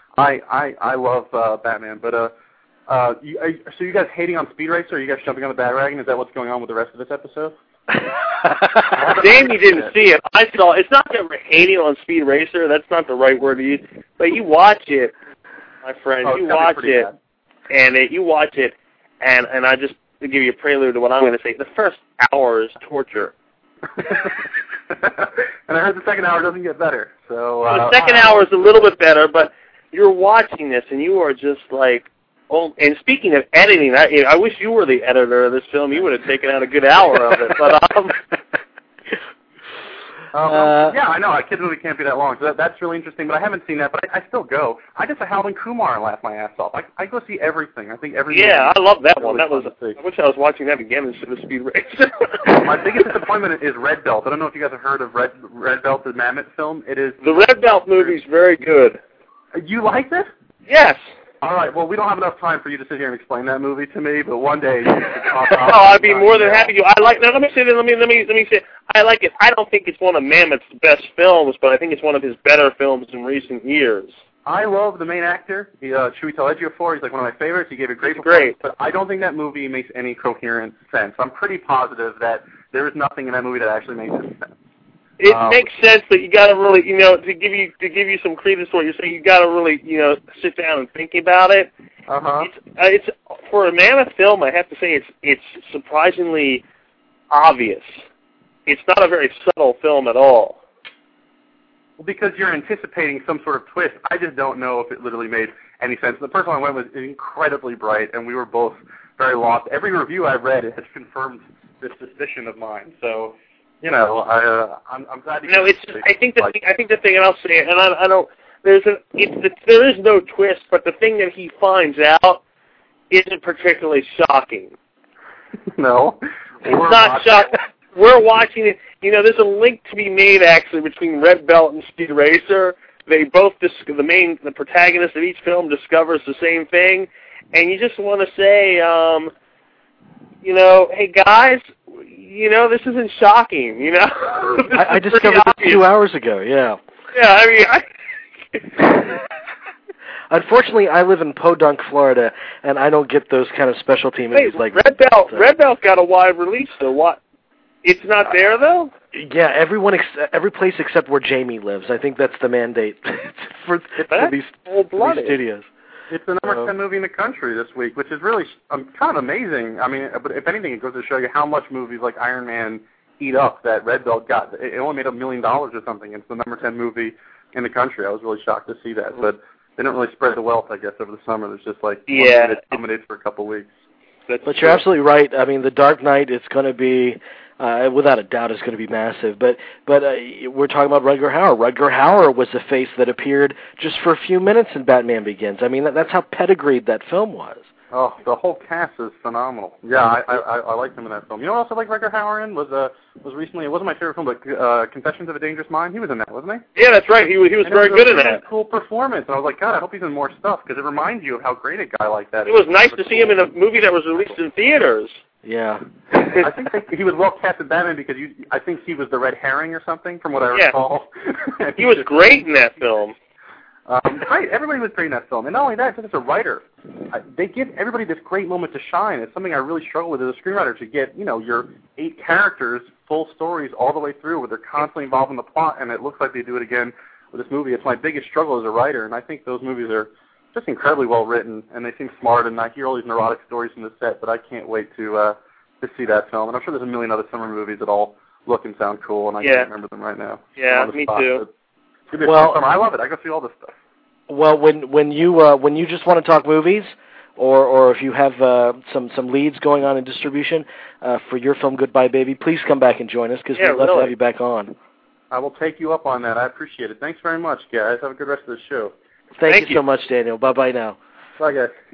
I love Batman, but so you guys hating on Speed Racer? Are you guys jumping on the bandwagon? Is that what's going on with the rest of this episode? Jamie didn't see it. I saw it. It's not that we're hating on Speed Racer. That's not the right word to use. But you watch it, my friend. You watch it, and I just to give you a prelude to what I'm going to say. The first hour is torture. And I heard the second hour doesn't get better. So the second hour is a little bit better, but you're watching this, and you are just like, oh, and speaking of editing, I wish you were the editor of this film. You would have taken out a good hour of it. But yeah, I know. A kid's movie can't be that long, so that's really interesting. But I haven't seen that, but I still go. I just saw Harold and Kumar and laugh my ass off. I go see everything. I think every I love that one. That was. I wish I was watching that again instead of Speed Racer. My biggest disappointment is Red Belt. I don't know if you guys have heard of Red Belt, the Mammoth film. It is the Red Belt movie's very good. You liked it? Yes. All right. Well, we don't have enough time for you to sit here and explain that movie to me, but one day you should talk about it. Oh, I'd be more than happy to. I like. Now, let me say. Let me say. I like it. I don't think it's one of Mammoth's best films, but I think it's one of his better films in recent years. I love the main actor, Chiwetel Ejiofor. He's like one of my favorites. He gave a great performance, but I don't think that movie makes any coherent sense. I'm pretty positive that there is nothing in that movie that actually makes any sense. It makes sense, but you got to really, to give you some credence to what you're saying, you got to really, sit down and think about it. It's for a Mammoth film. I have to say it's surprisingly obvious. It's not a very subtle film at all. Well, because you're anticipating some sort of twist, I just don't know if it literally made any sense. The person I went with is incredibly bright, and we were both very lost. Every review I've read has confirmed this suspicion of mine. So, I'm glad. I think the thing, and I'll say it, and I don't. There is no twist, but the thing that he finds out isn't particularly shocking. No, it's not shocking. We're watching it. There's a link to be made actually between Red Belt and Speed Racer. They both the protagonist of each film discovers the same thing, and you just want to say, hey guys, this isn't shocking. I discovered this 2 hours ago. Yeah. Yeah, I mean. Unfortunately, I live in Podunk, Florida, and I don't get those kind of specialty movies like Red Belt. Red Belt got a wide release, so what? It's not there though. Yeah, every place except where Jamie lives. I think that's the mandate for these studios. It's the number 10 movie in the country this week, which is really kind of amazing. I mean, but if anything, it goes to show you how much movies like Iron Man eat up that Red Belt got. It only made $1 million or something. It's the number 10 movie in the country. I was really shocked to see that, but they didn't really spread the wealth, I guess, over the summer. There's just it dominates for a couple of weeks. But you're absolutely right. I mean, The Dark Knight is going to be, without a doubt, is going to be massive. But we're talking about Rutger Hauer. Rutger Hauer was a face that appeared just for a few minutes in Batman Begins. I mean, that's how pedigreed that film was. Oh, the whole cast is phenomenal. Yeah, I liked him in that film. You know what else I like Rutger Hauer in? Was recently, it wasn't my favorite film, but Confessions of a Dangerous Mind. He was in that, wasn't he? Yeah, that's right. He was very good in that. It was a cool performance, and I was like, God, I hope he's in more stuff, because it reminds you of how great a guy like that is. It was nice to see him in a movie that was released in theaters. Yeah. I think he was well cast in Batman because I think he was the red herring or something, from what I recall. He was great in that film. Great. Everybody was great in that film. And not only that, just as a writer, they give everybody this great moment to shine. It's something I really struggle with as a screenwriter, to get, your 8 characters, full stories all the way through, where they're constantly involved in the plot, and it looks like they do it again with this movie. It's my biggest struggle as a writer, and I think those movies are just incredibly well written, and they seem smart, and I hear all these neurotic stories from the set, but I can't wait to see that film. And I'm sure there's a million other summer movies that all look and sound cool, and I can't remember them right now. Yeah, me too. Well, I love it. I go see all this stuff. Well, when you just want to talk movies, or if you have some leads going on in distribution for your film Goodbye Baby, please come back and join us, because we'd love to have you back on. I will take you up on that. I appreciate it. Thanks very much, guys. Have a good rest of the show. Thank you so much, Daniel. Bye-bye now. Bye,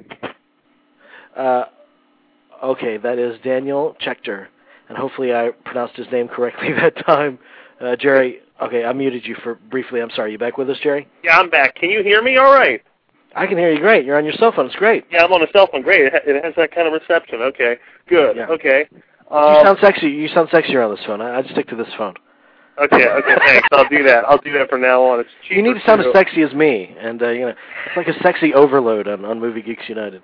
guys. Okay, that is Daniel Schechter, and hopefully I pronounced his name correctly that time. Jerry, okay, I muted you for briefly. I'm sorry. You back with us, Jerry? Yeah, I'm back. Can you hear me all right? I can hear you great. You're on your cell phone. It's great. Yeah, I'm on a cell phone. Great. It has that kind of reception. Okay, good. Yeah. Okay. You sound sexy. You sound sexier on this phone. I'd stick to this phone. Okay, thanks. I'll do that. I'll do that from now on. It's cheaper. You need to sound as sexy as me, and it's like a sexy overload on Movie Geeks United.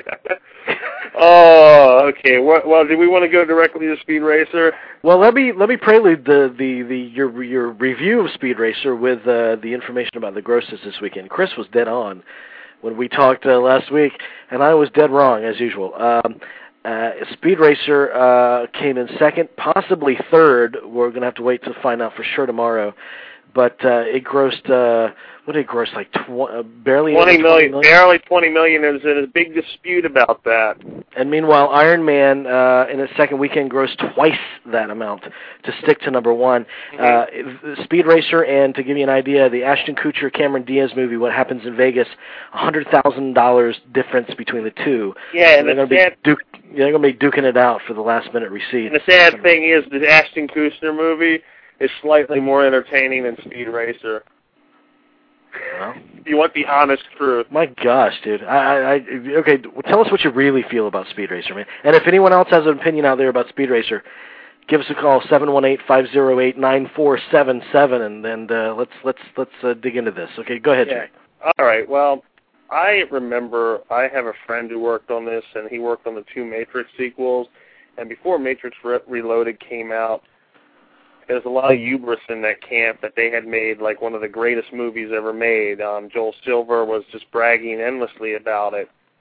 Oh, okay. Well, do we want to go directly to Speed Racer? Well, let me prelude your review of Speed Racer with the information about the grosses this weekend. Chris was dead on when we talked last week, and I was dead wrong as usual. Speed Racer came in second, possibly third. We're going to have to wait to find out for sure tomorrow. But it grossed, what did it gross, like barely 20 million? Barely 20 million. There's a big dispute about that. And meanwhile, Iron Man in its second weekend grossed twice that amount to stick to number one. Mm-hmm. Speed Racer, and to give you an idea, the Ashton Kutcher, Cameron Diaz movie, What Happens in Vegas, $100,000 difference between the two. Yeah, and they're going to be duking it out for the last-minute receipt. And the sad thing is, the Ashton Kutcher movie is slightly more entertaining than Speed Racer. Well, you want the honest truth. My gosh, dude. Okay, tell us what you really feel about Speed Racer, man. And if anyone else has an opinion out there about Speed Racer, give us a call, 718-508-9477, and let's dig into this. Okay, go ahead, Jerry. All right. Well, I remember I have a friend who worked on this, and he worked on the 2 Matrix sequels. And before Matrix Reloaded came out, there was a lot of hubris in that camp that they had made like one of the greatest movies ever made. Joel Silver was just bragging endlessly about it.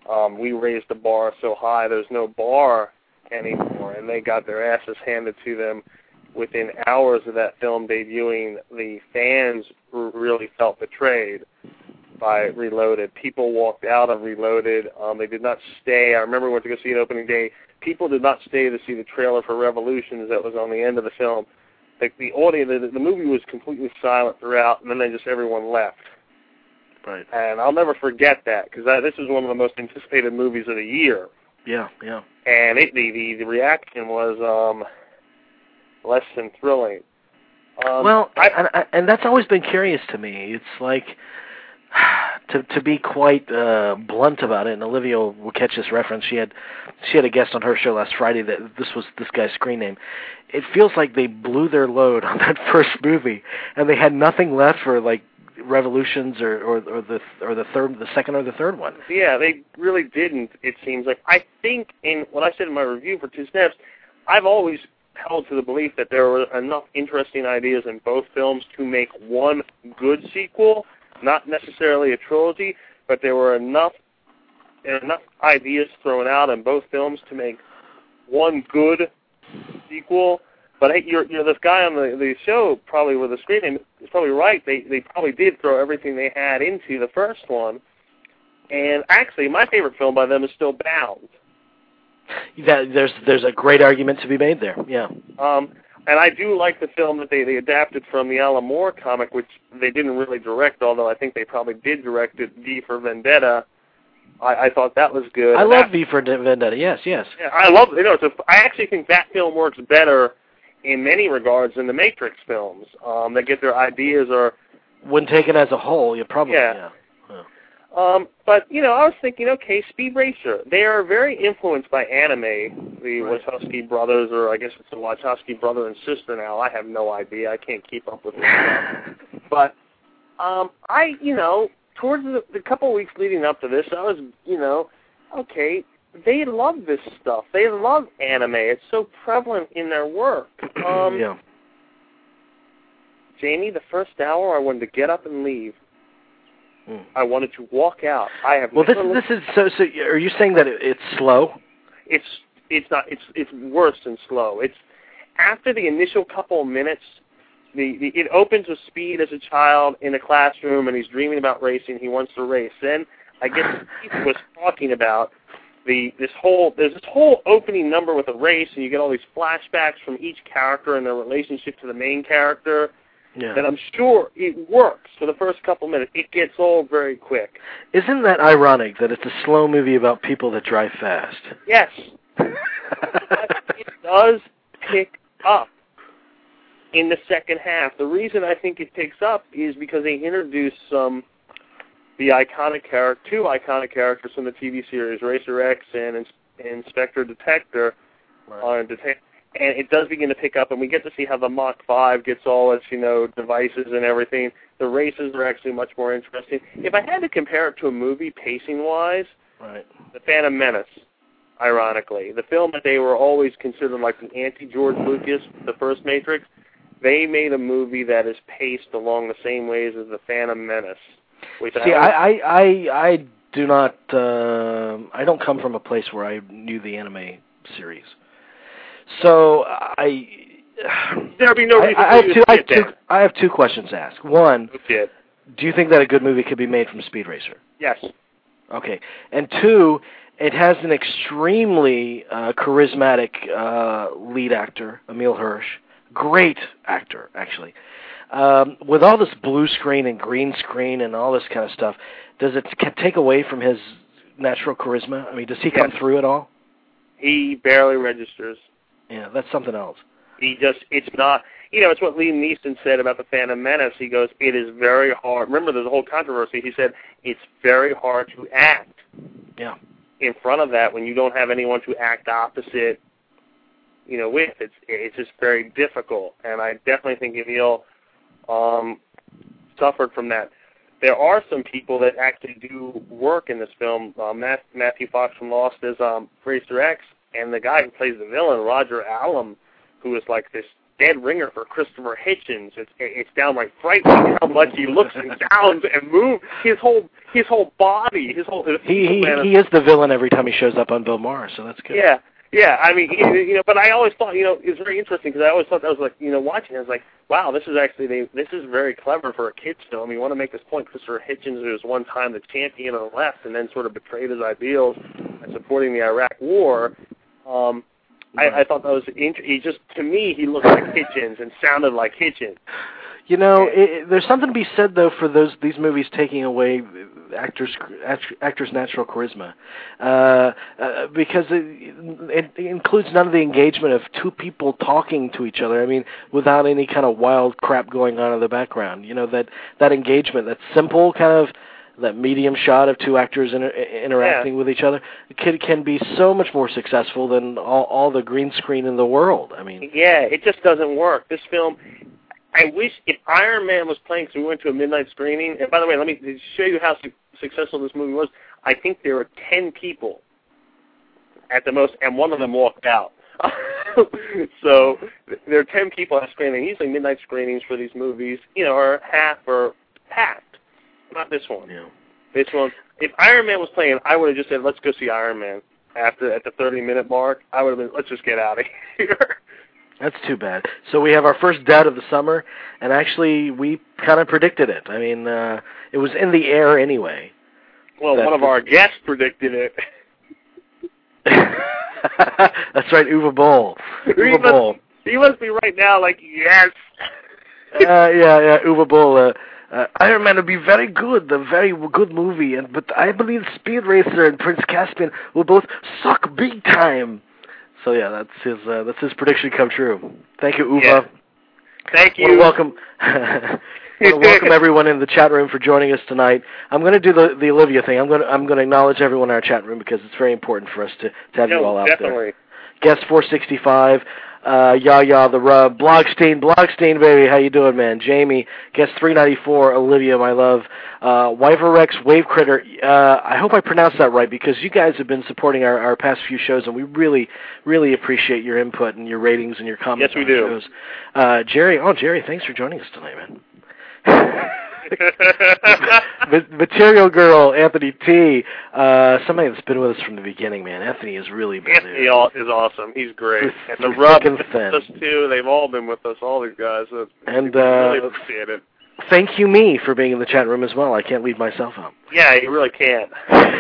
we raised the bar so high there's no bar anymore, and they got their asses handed to them within hours of that film debuting. The fans really felt betrayed by Reloaded. People walked out of Reloaded. They did not stay. I remember we went to go see it opening day. People did not stay to see the trailer for Revolutions that was on the end of the film. Like the movie was completely silent throughout, and then everyone left. Right. And I'll never forget that, because this was one of the most anticipated movies of the year. Yeah, yeah. And the reaction was less than thrilling. And that's always been curious to me. It's like, to be quite blunt about it, and Olivia will catch this reference. She had a guest on her show last Friday that this was this guy's screen name. It feels like they blew their load on that first movie, and they had nothing left for like Revolutions or the second or the third one. Yeah, they really didn't. It seems like. I think in what I said in my review for Two Snaps, I've always held to the belief that there were enough interesting ideas in both films to make one good sequel. Not necessarily a trilogy, but there were enough ideas thrown out in both films to make one good sequel. But hey, you're this guy on the show, probably with a screen name, is probably right. They probably did throw everything they had into the first one. And actually, my favorite film by them is still Bound. There's a great argument to be made there. Yeah. And I do like the film that they adapted from the Alan Moore comic, which they didn't really direct, although I think they probably did direct it, V for Vendetta. I thought that was good. I love V for Vendetta, yes. Yeah, I love it. I actually think that film works better in many regards than the Matrix films. They get their ideas or... When taken as a whole, you probably... Yeah. But, I was thinking, okay, Speed Racer, they are very influenced by anime, the Wachowski brothers, or I guess it's the Wachowski brother and sister now. I have no idea. I can't keep up with this stuff. But, towards the couple weeks leading up to this, I was, okay, they love this stuff. They love anime. It's so prevalent in their work. Yeah. Jamie, the first hour, I wanted to get up and leave. I wanted to walk out. This is so. Are you saying that it's slow? It's not. It's worse than slow. It's after the initial couple of minutes. It opens with Speed as a child in a classroom, and he's dreaming about racing. He wants to race. Then I guess Steve was talking about there's this whole opening number with a race, and you get all these flashbacks from each character and their relationship to the main character. Yeah. And I'm sure it works for the first couple minutes. It gets old very quick. Isn't that ironic that it's a slow movie about people that drive fast? Yes. But it does pick up in the second half. The reason I think it picks up is because they introduce two iconic characters from the TV series, Racer X and Inspector Detector. And it does begin to pick up, and we get to see how the Mach 5 gets all its, devices and everything. The races are actually much more interesting. If I had to compare it to a movie pacing-wise, The Phantom Menace, ironically, the film that they were always considered like the anti-George Lucas, the first Matrix, they made a movie that is paced along the same ways as The Phantom Menace. I do not, I don't come from a place where I knew the anime series. So there'll be no reason I have two questions to ask. One, do you think that a good movie could be made from Speed Racer? Yes. Okay. And two, it has an extremely charismatic lead actor, Emile Hirsch. Great actor, actually. With all this blue screen and green screen and all this kind of stuff, does it take away from his natural charisma? I mean, does he come through at all? He barely registers. Yeah, that's something else. It's not, it's what Liam Neeson said about The Phantom Menace. He goes, it is very hard. Remember, there's a whole controversy. He said, it's very hard to act. Yeah. In front of that, when you don't have anyone to act opposite, with, it's just very difficult. And I definitely think Emile suffered from that. There are some people that actually do work in this film. Matthew Fox from Lost is Racer X, and the guy who plays the villain, Roger Allam, who is like this dead ringer for Christopher Hitchens. It's downright frightening how much he looks and sounds and moves. His whole body, he is the villain every time he shows up on Bill Maher, so that's good. Yeah. I mean, but I always thought, it's very interesting because I always thought that was like, watching it, I was like, wow, this is very clever for a kid's film. You want to make this point, Christopher Hitchens was one time the champion of the left and then sort of betrayed his ideals by supporting the Iraq War. I thought that was to me, he looked like Hitchens and sounded like Hitchens. There's something to be said though for these movies taking away actors' natural charisma, because it includes none of the engagement of two people talking to each other. I mean, without any kind of wild crap going on in the background. That engagement, that simple kind of that medium shot of two actors interacting with each other can be so much more successful than all the green screen in the world. I mean, it just doesn't work. This film. I wish if Iron Man was playing, because we went to a midnight screening, and by the way, let me show you how successful this movie was. I think there were 10 people at the most, and one of them walked out. So there are 10 people at a screening. Usually midnight screenings for these movies, are half or packed. Not this one. Yeah. This one, if Iron Man was playing, I would have just said, let's go see Iron Man. At the 30-minute mark, I would have been, let's just get out of here. That's too bad. So we have our first dud of the summer, and actually we kind of predicted it. I mean, it was in the air anyway. Well, one of our guests predicted it. That's right, Uwe Boll. He must be right now like, yes. Yeah, Uwe Boll. Iron Man will be very good, a very good movie, but I believe Speed Racer and Prince Caspian will both suck big time. So yeah, that's his prediction come true. Thank you, Uwe. Yeah. Thank you. Welcome everyone in the chat room for joining us tonight. I'm going to do the Olivia thing. I'm going to acknowledge everyone in our chat room because it's very important for us to have you all out definitely. there. Guest 465, the Rub, Blogstein, baby, how you doing, man? Jamie, guest 394, Olivia, my love, Wyverex, Wave Critter. I hope I pronounced that right because you guys have been supporting our past few shows, and we really, really appreciate your input and your ratings and your comments. Yes, we do. Shows. Jerry, thanks for joining us tonight, man. Material Girl, Anthony T. Somebody that's been with us from the beginning, man. Anthony has really been Anthony is awesome. He's great. And the Rub is with us too. They've all been with us, all these guys. So and really appreciate it. Thank you, me, for being in the chat room as well. I can't leave myself out. Yeah, you really can't.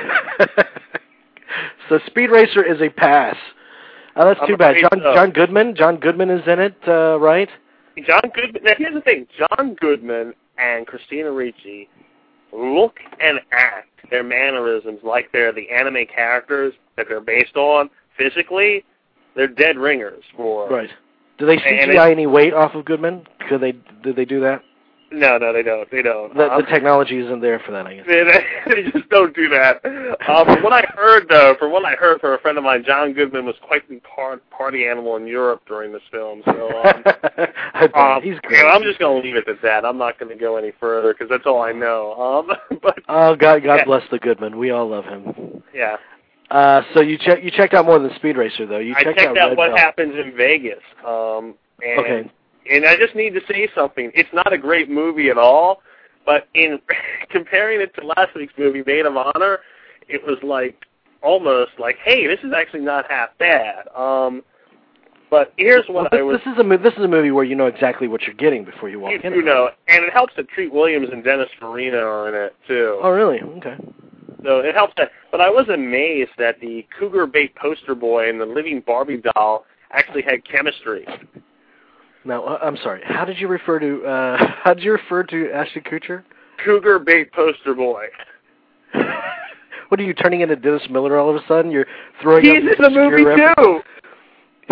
So Speed Racer is a pass. That's too bad. John Goodman is in it, right? John Goodman. Now, here's the thing. John Goodman and Christina Ricci look and act, their mannerisms, like they're the anime characters that they're based on. Physically, they're dead ringers for. Right. Do they CGI any weight off of Goodman? Did they do that? No, they don't. The technology isn't there for that, I guess. They just don't do that. From what I heard from a friend of mine, John Goodman was quite the party animal in Europe during this film. So he's great. I'm just going to leave it at that. I'm not going to go any further because that's all I know. But God bless the Goodman. We all love him. Yeah. So you checked out more than Speed Racer, though. I checked out What Happens in Vegas. Okay. And I just need to say something. It's not a great movie at all, but in comparing it to last week's movie, Maid of Honor, it was almost like, hey, this is actually not half bad. But here's what This is a movie where you know exactly what you're getting before you walk in. You know, and it helps that Treat Williams and Dennis Farina are in it too. Oh, really? Okay. So it helps that. But I was amazed that the Cougar Bait poster boy and the living Barbie doll actually had chemistry. Now, I'm sorry. How did you refer to Ashton Kutcher? Cougar Bait poster boy. What are you turning into Dennis Miller all of a sudden? You're throwing. He's in the movie too.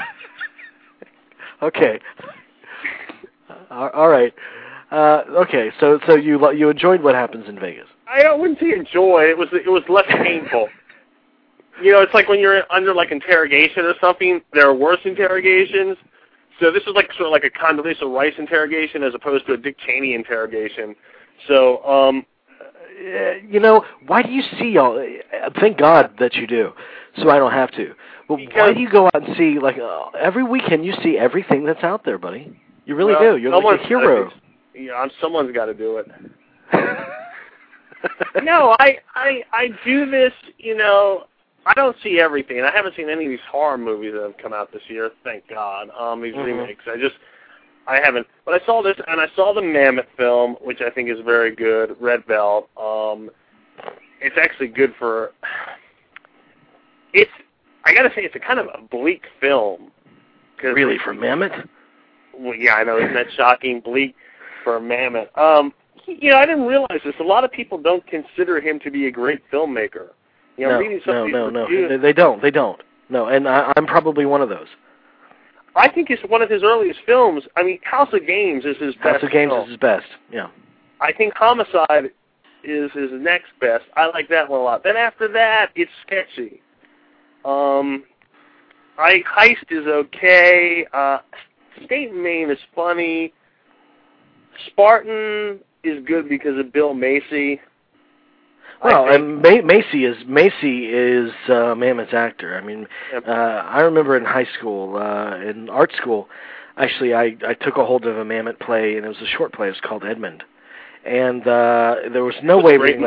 Okay. All right. Okay. So you enjoyed What Happens in Vegas? I wouldn't say enjoy. It was less painful. You know, it's like when you're under interrogation or something. There are worse interrogations. So this is sort of like a Condoleezza Rice interrogation as opposed to a Dick Cheney interrogation. So why do you see all? Thank God that you do, so I don't have to. But why do you go out and see, like, every weekend you see everything that's out there, buddy? You really do. You're like a hero. Someone's got to do it. No, I do this, I don't see everything. I haven't seen any of these horror movies that have come out this year, thank God, these remakes. I haven't. But I saw this, and I saw the Mammoth film, which I think is very good, Red Belt. It's actually good for... I got to say, it's a kind of a bleak film. Really, for Mammoth? Well, yeah, I know. Isn't that shocking? Bleak for Mammoth. I didn't realize this. A lot of people don't consider him to be a great filmmaker. No, they don't. No, and I'm probably one of those. I think it's one of his earliest films. I mean, House of Games is his best House of Games is his best, yeah. I think Homicide is his next best. I like that one a lot. Then after that, it's sketchy. Heist is okay. State and Maine is funny. Spartan is good because of Bill Macy. Well, and Macy is Mammoth's actor. I mean, I remember in high school, in art school, actually, I took a hold of a Mammoth play, and it was a short play. It was called Edmund, and there was no way reading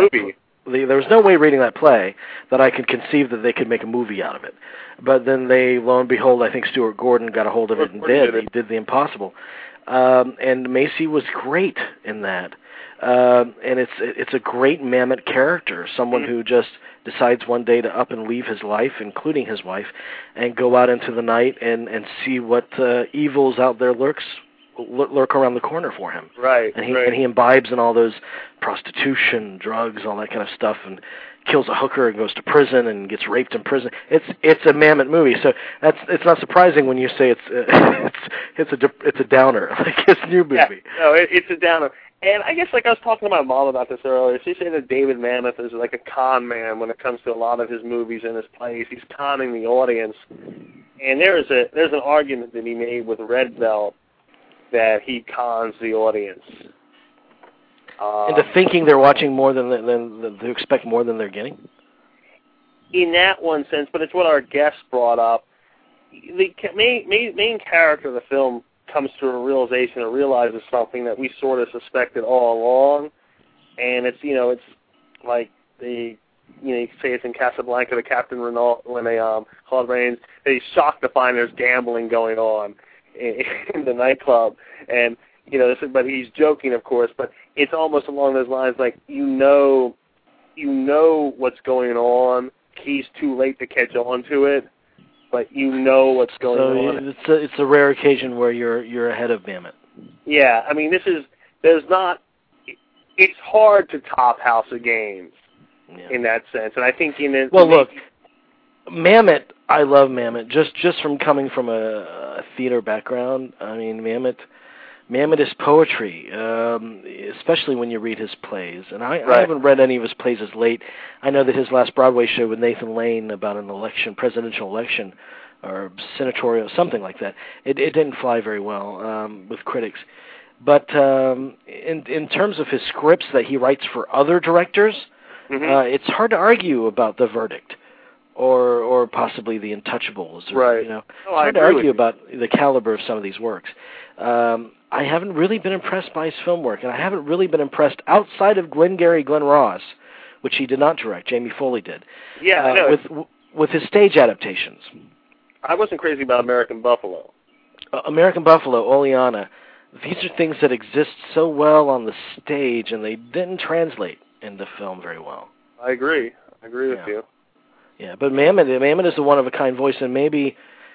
that play that I could conceive that they could make a movie out of it. But then lo and behold, I think Stuart Gordon got a hold of it and did. He did the impossible. And Macy was great in that. And it's a great Mammoth character, someone who just decides one day to up and leave his life, including his wife, and go out into the night and see what evils out there lurk around the corner for him. Right. And he imbibes in all those prostitution, drugs, all that kind of stuff, and kills a hooker and goes to prison and gets raped in prison. It's a Mammoth movie, so it's not surprising when you say it's a downer, like his new movie. Yeah, no, it's a downer. And I guess, like I was talking to my mom about this earlier, she said that David Mamet is like a con man when it comes to a lot of his movies and his plays. He's conning the audience. And there's an argument that he made with Red Belt that he cons the audience. Into thinking they're watching more than to expect more than they're getting? In that one sense, but it's what our guest brought up. The main character of the film comes to a realization or realizes something that we sort of suspected all along, and it's like you say it's in Casablanca, the Captain Renault when Claude Rains, he's shocked to find there's gambling going on in the nightclub, and but he's joking, of course, but it's almost along those lines, like you know what's going on. He's too late to catch on to it, but you know what's going on. It's a rare occasion where you're ahead of Mamet. Yeah, I mean, it's hard to top House of Games in that sense, and I think look, Mamet, I love Mamet just from coming from a theater background. I mean, Mamet is poetry, especially when you read his plays. And I haven't read any of his plays as late. I know that his last Broadway show with Nathan Lane about an election, presidential election, or senatorial, something like that, it didn't fly very well with critics. But in terms of his scripts that he writes for other directors, it's hard to argue about The Verdict or possibly The Untouchables. Right. It's hard to argue about the caliber of some of these works. I haven't really been impressed by his film work, and I haven't really been impressed outside of Glengarry Glen Ross, which he did not direct. Jamie Foley did. Yeah, I know. With his stage adaptations. I wasn't crazy about American Buffalo. American Buffalo, Oleana, these are things that exist so well on the stage, and they didn't translate into film very well. I agree. With you. Yeah, but Mamet is a one-of-a-kind voice, and maybe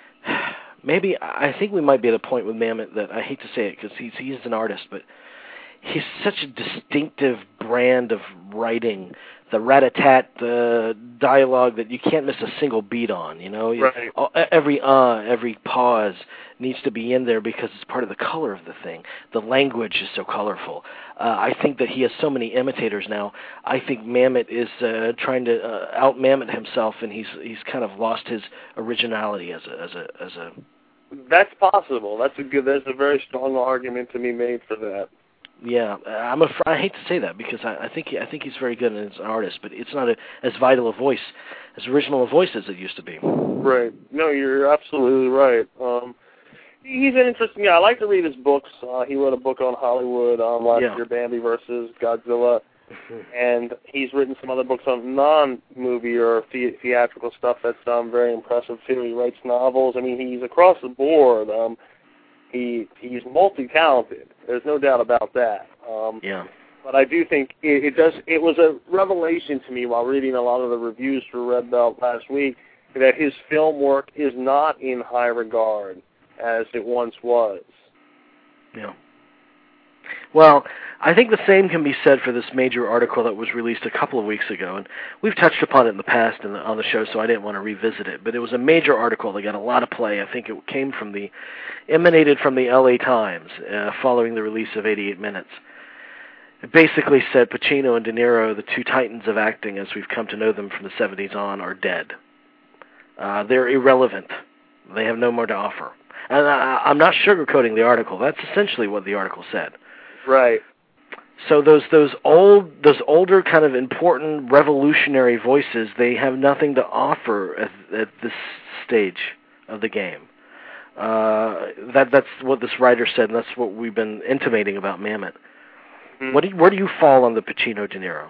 I think we might be at a point with Mamet that I hate to say it because he's an artist, but he's such a distinctive brand of writing, the rat-a-tat, the dialogue that you can't miss a single beat on. Right. Every pause needs to be in there because it's part of the color of the thing. The language is so colorful. I think that he has so many imitators now. I think Mamet is trying to out-Mamet himself, and he's kind of lost his originality as a. That's possible. There's a very strong argument to be made for that. Yeah, I hate to say that because I think he's very good as an artist, but it's not as vital a voice, as original a voice as it used to be. Right. No, you're absolutely right. He's an interesting guy. I like to read his books. He wrote a book on Hollywood last year, Bambi versus Godzilla, and he's written some other books on non-movie or theatrical stuff that's very impressive too. He writes novels. I mean, he's across the board. He's multi-talented. There's no doubt about that. But I do think it was a revelation to me while reading a lot of the reviews for Red Belt last week that his film work is not in high regard as it once was. Yeah. Well, I think the same can be said for this major article that was released a couple of weeks ago, and we've touched upon it in the past on the show, so I didn't want to revisit it. But it was a major article that got a lot of play. I think it emanated from the L.A. Times following the release of 88 Minutes. It basically said Pacino and De Niro, the two titans of acting as we've come to know them from the 70s on, are dead. They're irrelevant. They have no more to offer. And I'm not sugarcoating the article. That's essentially what the article said. Right. So those older kind of important revolutionary voices, they have nothing to offer at this stage of the game. That's what this writer said, and that's what we've been intimating about Mamet. Mm-hmm. Where do you fall on the Pacino De Niro?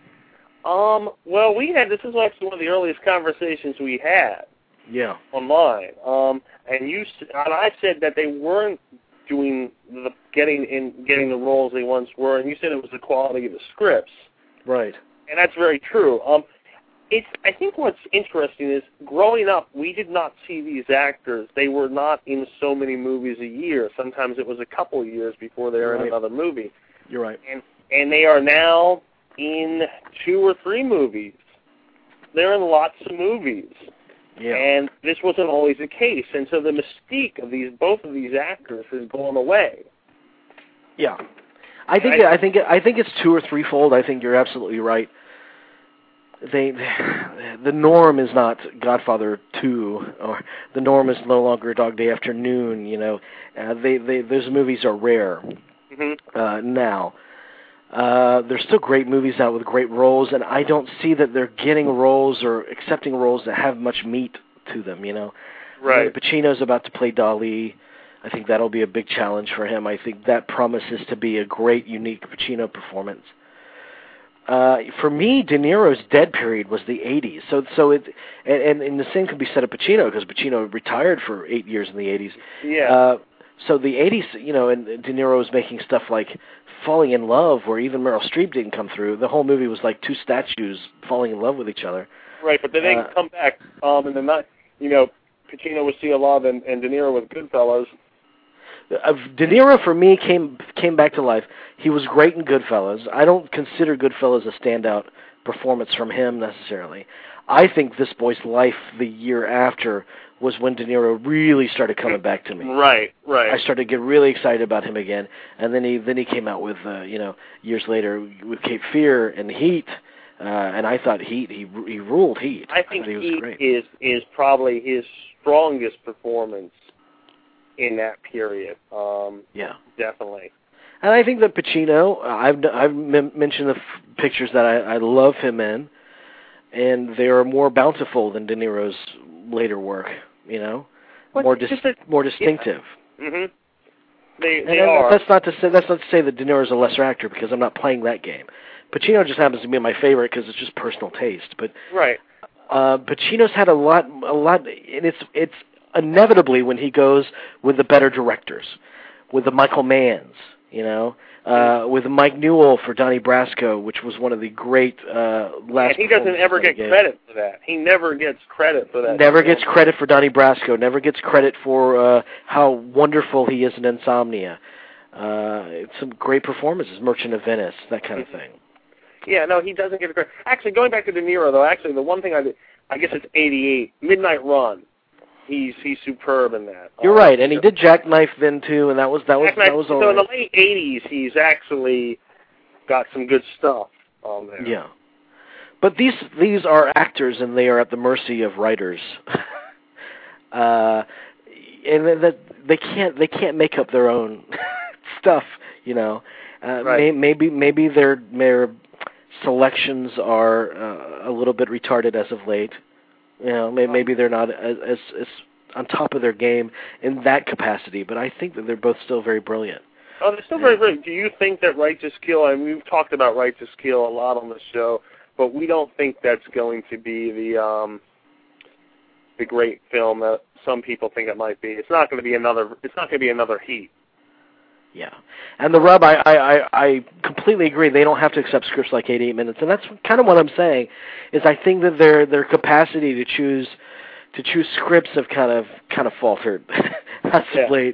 Well, this is actually one of the earliest conversations we had. Yeah. Online. And I said that they weren't doing getting the roles they once were, and you said it was the quality of the scripts. Right. And that's very true. I think what's interesting is growing up, we did not see these actors. They were not in so many movies a year. Sometimes it was a couple of years before they were in another movie. You're right. And they are now in 2 or 3 movies. They're in lots of movies. Yeah. And this wasn't always the case. And so the mystique of both of these actors has gone away. Yeah. I think it's 2 or 3-fold. I think you're absolutely right. The norm is not Godfather 2, or the norm is no longer Dog Day Afternoon. You know, those movies are rare now. There's still great movies out with great roles, and I don't see that they're getting roles or accepting roles that have much meat to them. You know, right? Pacino's about to play Dali. I think that'll be a big challenge for him. I think that promises to be a great, unique Pacino performance. For me, De Niro's dead period was the 80s. So and the same can be said of Pacino, because Pacino retired for 8 years in the 80s. Yeah. So the 80s, you know, and De Niro was making stuff like Falling in Love, where even Meryl Streep didn't come through. The whole movie was like two statues falling in love with each other. Right, but then they come back, and then not, you know, Pacino with See a Love and De Niro with Goodfellas. De Niro, for me, came back to life. He was great in Goodfellas. I don't consider Goodfellas a standout performance from him necessarily. I think This Boy's Life, the year after, was when De Niro really started coming back to me. Right. I started to get really excited about him again, and then he came out with years later with Cape Fear and Heat, and I thought he ruled Heat. I think he was Heat great. is probably his strongest performance in that period. Yeah, definitely. And I think that Pacino, I've mentioned the pictures that I love him in, and they are more bountiful than De Niro's later work. You know, more distinctive. Yeah. Mm-hmm. They are. That's not to say that De Niro's a lesser actor, because I'm not playing that game. Pacino just happens to be my favorite because it's just personal taste. But right. Pacino's had a lot, and it's inevitably when he goes with the better directors, with the Michael Manns, you know, with Mike Newell for Donnie Brasco, which was one of the great last. And he doesn't ever get credit for that. He never gets credit for that. Never gets credit for Donnie Brasco. Never gets credit for how wonderful he is in Insomnia. It's some great performances, Merchant of Venice, that kind of thing. Yeah, no, he doesn't get credit. Actually, going back to De Niro, though, the one thing I guess it's 88, Midnight Run. He's superb in that. You're right, and he did Jackknife then too, and that was all right. So in the late 80s, he's actually got some good stuff on there. Yeah, but these are actors, and they are at the mercy of writers, and that they can't make up their own stuff, you know. Right. Maybe their selections are a little bit retarded as of late. You know, maybe they're not as on top of their game in that capacity. But I think that they're both still very brilliant. Oh, they're still very brilliant. Do you think that Righteous Kill? I mean, we've talked about Righteous Kill a lot on the show, but we don't think that's going to be the great film that some people think it might be. It's not going to be another. It's not going to be another Heat. Yeah, and the rub, I completely agree. They don't have to accept scripts like 88 minutes, and that's kind of what I'm saying. Is I think that their capacity to choose scripts have kind of faltered as of late,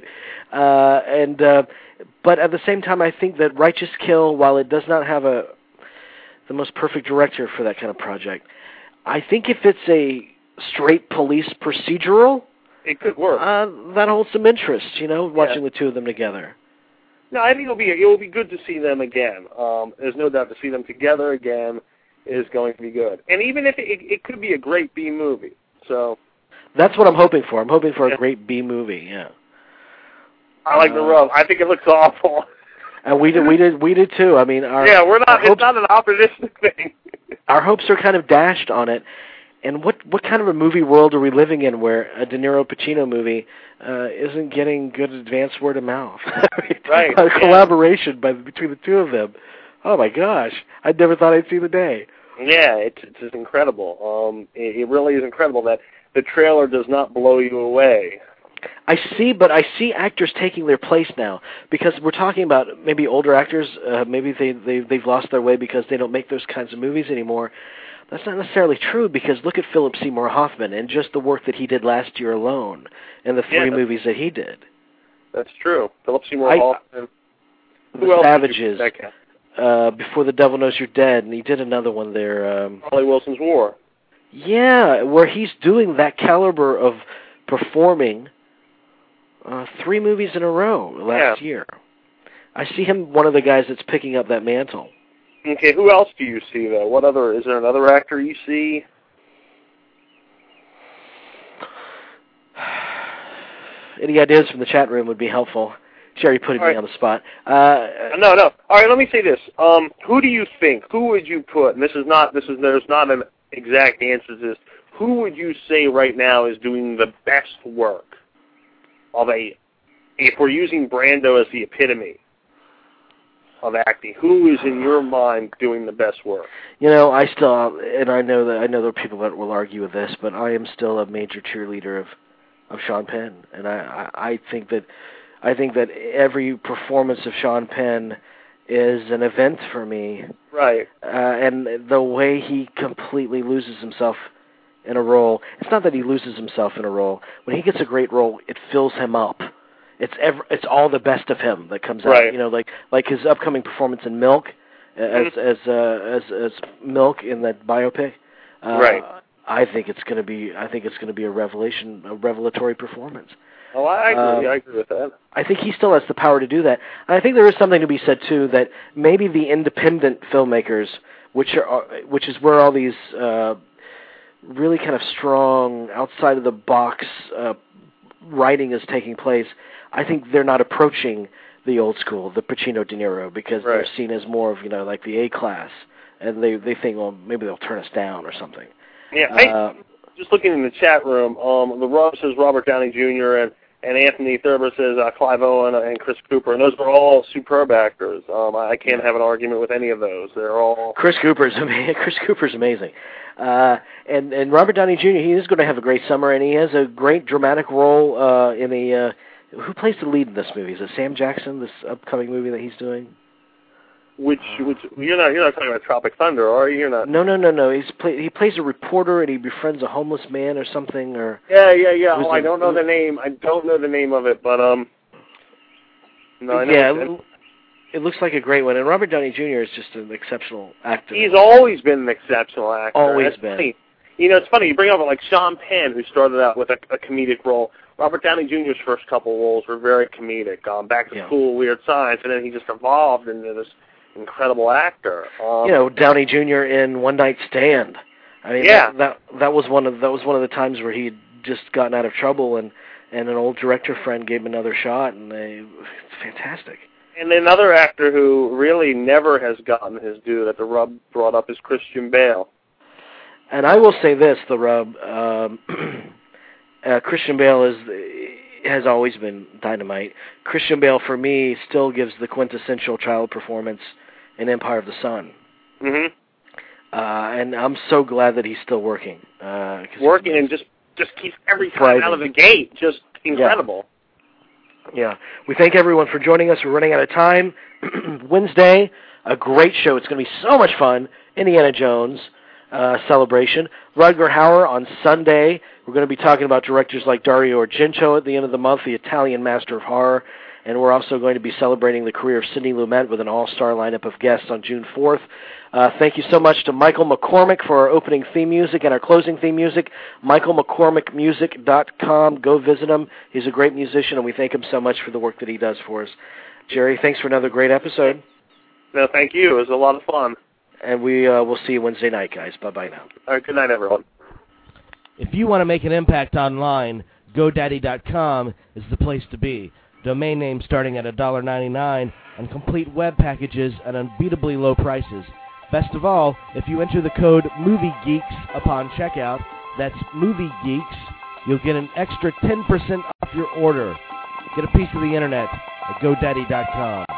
but at the same time, I think that Righteous Kill, while it does not have the most perfect director for that kind of project, I think if it's a straight police procedural, it could work. That holds some interest, watching the two of them together. No, I think it will be good to see them again. There's no doubt to see them together again is going to be good. And even if it could be a great B movie. So that's what I'm hoping for. I'm hoping for a great B movie. Yeah. I like the rub. I think it looks awful. And we did too. I mean, we're not. It's not an opposition thing. Our hopes are kind of dashed on it. And what kind of a movie world are we living in where a De Niro Pacino movie isn't getting good advanced word of mouth? Right. A collaboration between the two of them. Oh my gosh! I never thought I'd see the day. Yeah, it's just incredible. It really is incredible that the trailer does not blow you away. I see actors taking their place now, because we're talking about maybe older actors. Maybe they've lost their way because they don't make those kinds of movies anymore. That's not necessarily true, because look at Philip Seymour Hoffman and just the work that he did last year alone and the three movies that he did. That's true. Philip Seymour Hoffman. The Savages. Before the Devil Knows You're Dead, and he did another one there. Holly Wilson's War. Yeah, where he's doing that caliber of performing 3 movies in a row last year. I see him one of the guys that's picking up that mantle. Okay, who else do you see, though? Is there another actor you see? Any ideas from the chat room would be helpful. Sherry putting me on the spot. No. All right, let me say this. Who do you think? Who would you put? And there's not an exact answer to this. Who would you say right now is doing the best work if we're using Brando as the epitome of acting, who is in your mind doing the best work? I know there are people that will argue with this, but I am still a major cheerleader of Sean Penn, and I think that every performance of Sean Penn is an event for me. Right. And the way he completely loses himself in a role, it's not that he loses himself in a role. When he gets a great role, it fills him up. It's all the best of him that comes out. Like his upcoming performance in Milk, as Milk in that biopic. Right. I think it's going to be a revelatory perforance. Oh, I agree. I agree with that. I think he still has the power to do that. And I think there is something to be said too that maybe the independent filmmakers, which is where all these really kind of strong, outside of the box writing is taking place. I think they're not approaching the old school, the Pacino, De Niro, because they're seen as more of like the A class, and they think, well, maybe they'll turn us down or something. Yeah. Just looking in the chat room, the Rub says Robert Downey Jr. and Anthony Thurber says Clive Owen and Chris Cooper, and those are all superb actors. I can't have an argument with any of those. They're all Chris Cooper's amazing. And Robert Downey Jr. He is going to have a great summer, and he has a great dramatic role in a. Who plays the lead in this movie? Is it Sam Jackson? This upcoming movie that he's doing. Which you're not talking about Tropic Thunder, are you? You're not. No. He plays a reporter and he befriends a homeless man or something. Or yeah. Oh, I don't know the name. I don't know the name of it, but no, I know. It looks like a great one, and Robert Downey Jr. is just an exceptional actor. He's always been an exceptional actor. Always been. Funny. It's funny. You bring up like Sean Penn, who started out with a comedic role. Robert Downey Jr.'s first couple roles were very comedic. Back to School, Weird Science, and then he just evolved into this incredible actor. Downey Jr. in One Night Stand. I mean, that was one of the times where he'd just gotten out of trouble, and an old director friend gave him another shot, and it's fantastic. And another actor who really never has gotten his due that the Rub brought up is Christian Bale. And I will say this, the Rub, Christian Bale has always been dynamite. Christian Bale, for me, still gives the quintessential child performance in Empire of the Sun. Mm-hmm. And I'm so glad that he's still working. Working and just keeps every time out of the gate. Just incredible. Yeah. We thank everyone for joining us. We're running out of time. Wednesday, a great show. It's going to be so much fun. Indiana Jones celebration. Rutger Hauer on Sunday. We're going to be talking about directors like Dario Argento at the end of the month, the Italian master of horror. And we're also going to be celebrating the career of Sidney Lumet with an all-star lineup of guests on June 4th. Thank you so much to Michael McCormick for our opening theme music and our closing theme music, michaelmccormickmusic.com. Go visit him. He's a great musician, and we thank him so much for the work that he does for us. Jerry, thanks for another great episode. No, thank you. It was a lot of fun. And we will see you Wednesday night, guys. Bye-bye now. All right, good night, everyone. If you want to make an impact online, GoDaddy.com is the place to be. Domain name starting at $1.99 and complete web packages at unbeatably low prices. Best of all, if you enter the code MovieGeeks upon checkout, that's MovieGeeks, you'll get an extra 10% off your order. Get a piece of the internet at GoDaddy.com.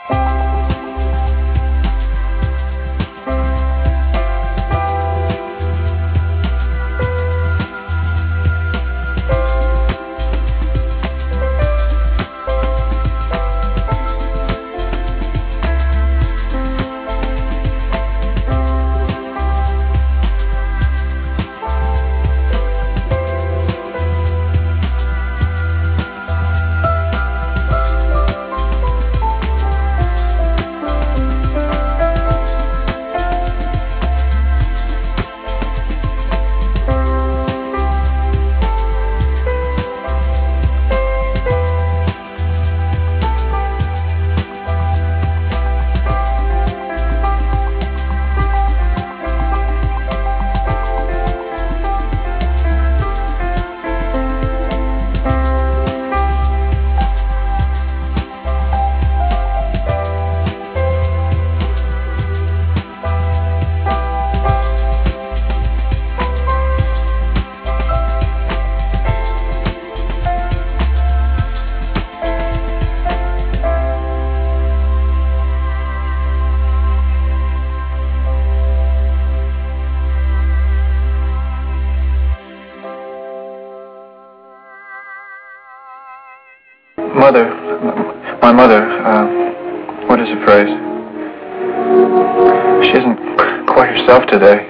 My mother, what is the phrase? She isn't quite herself today.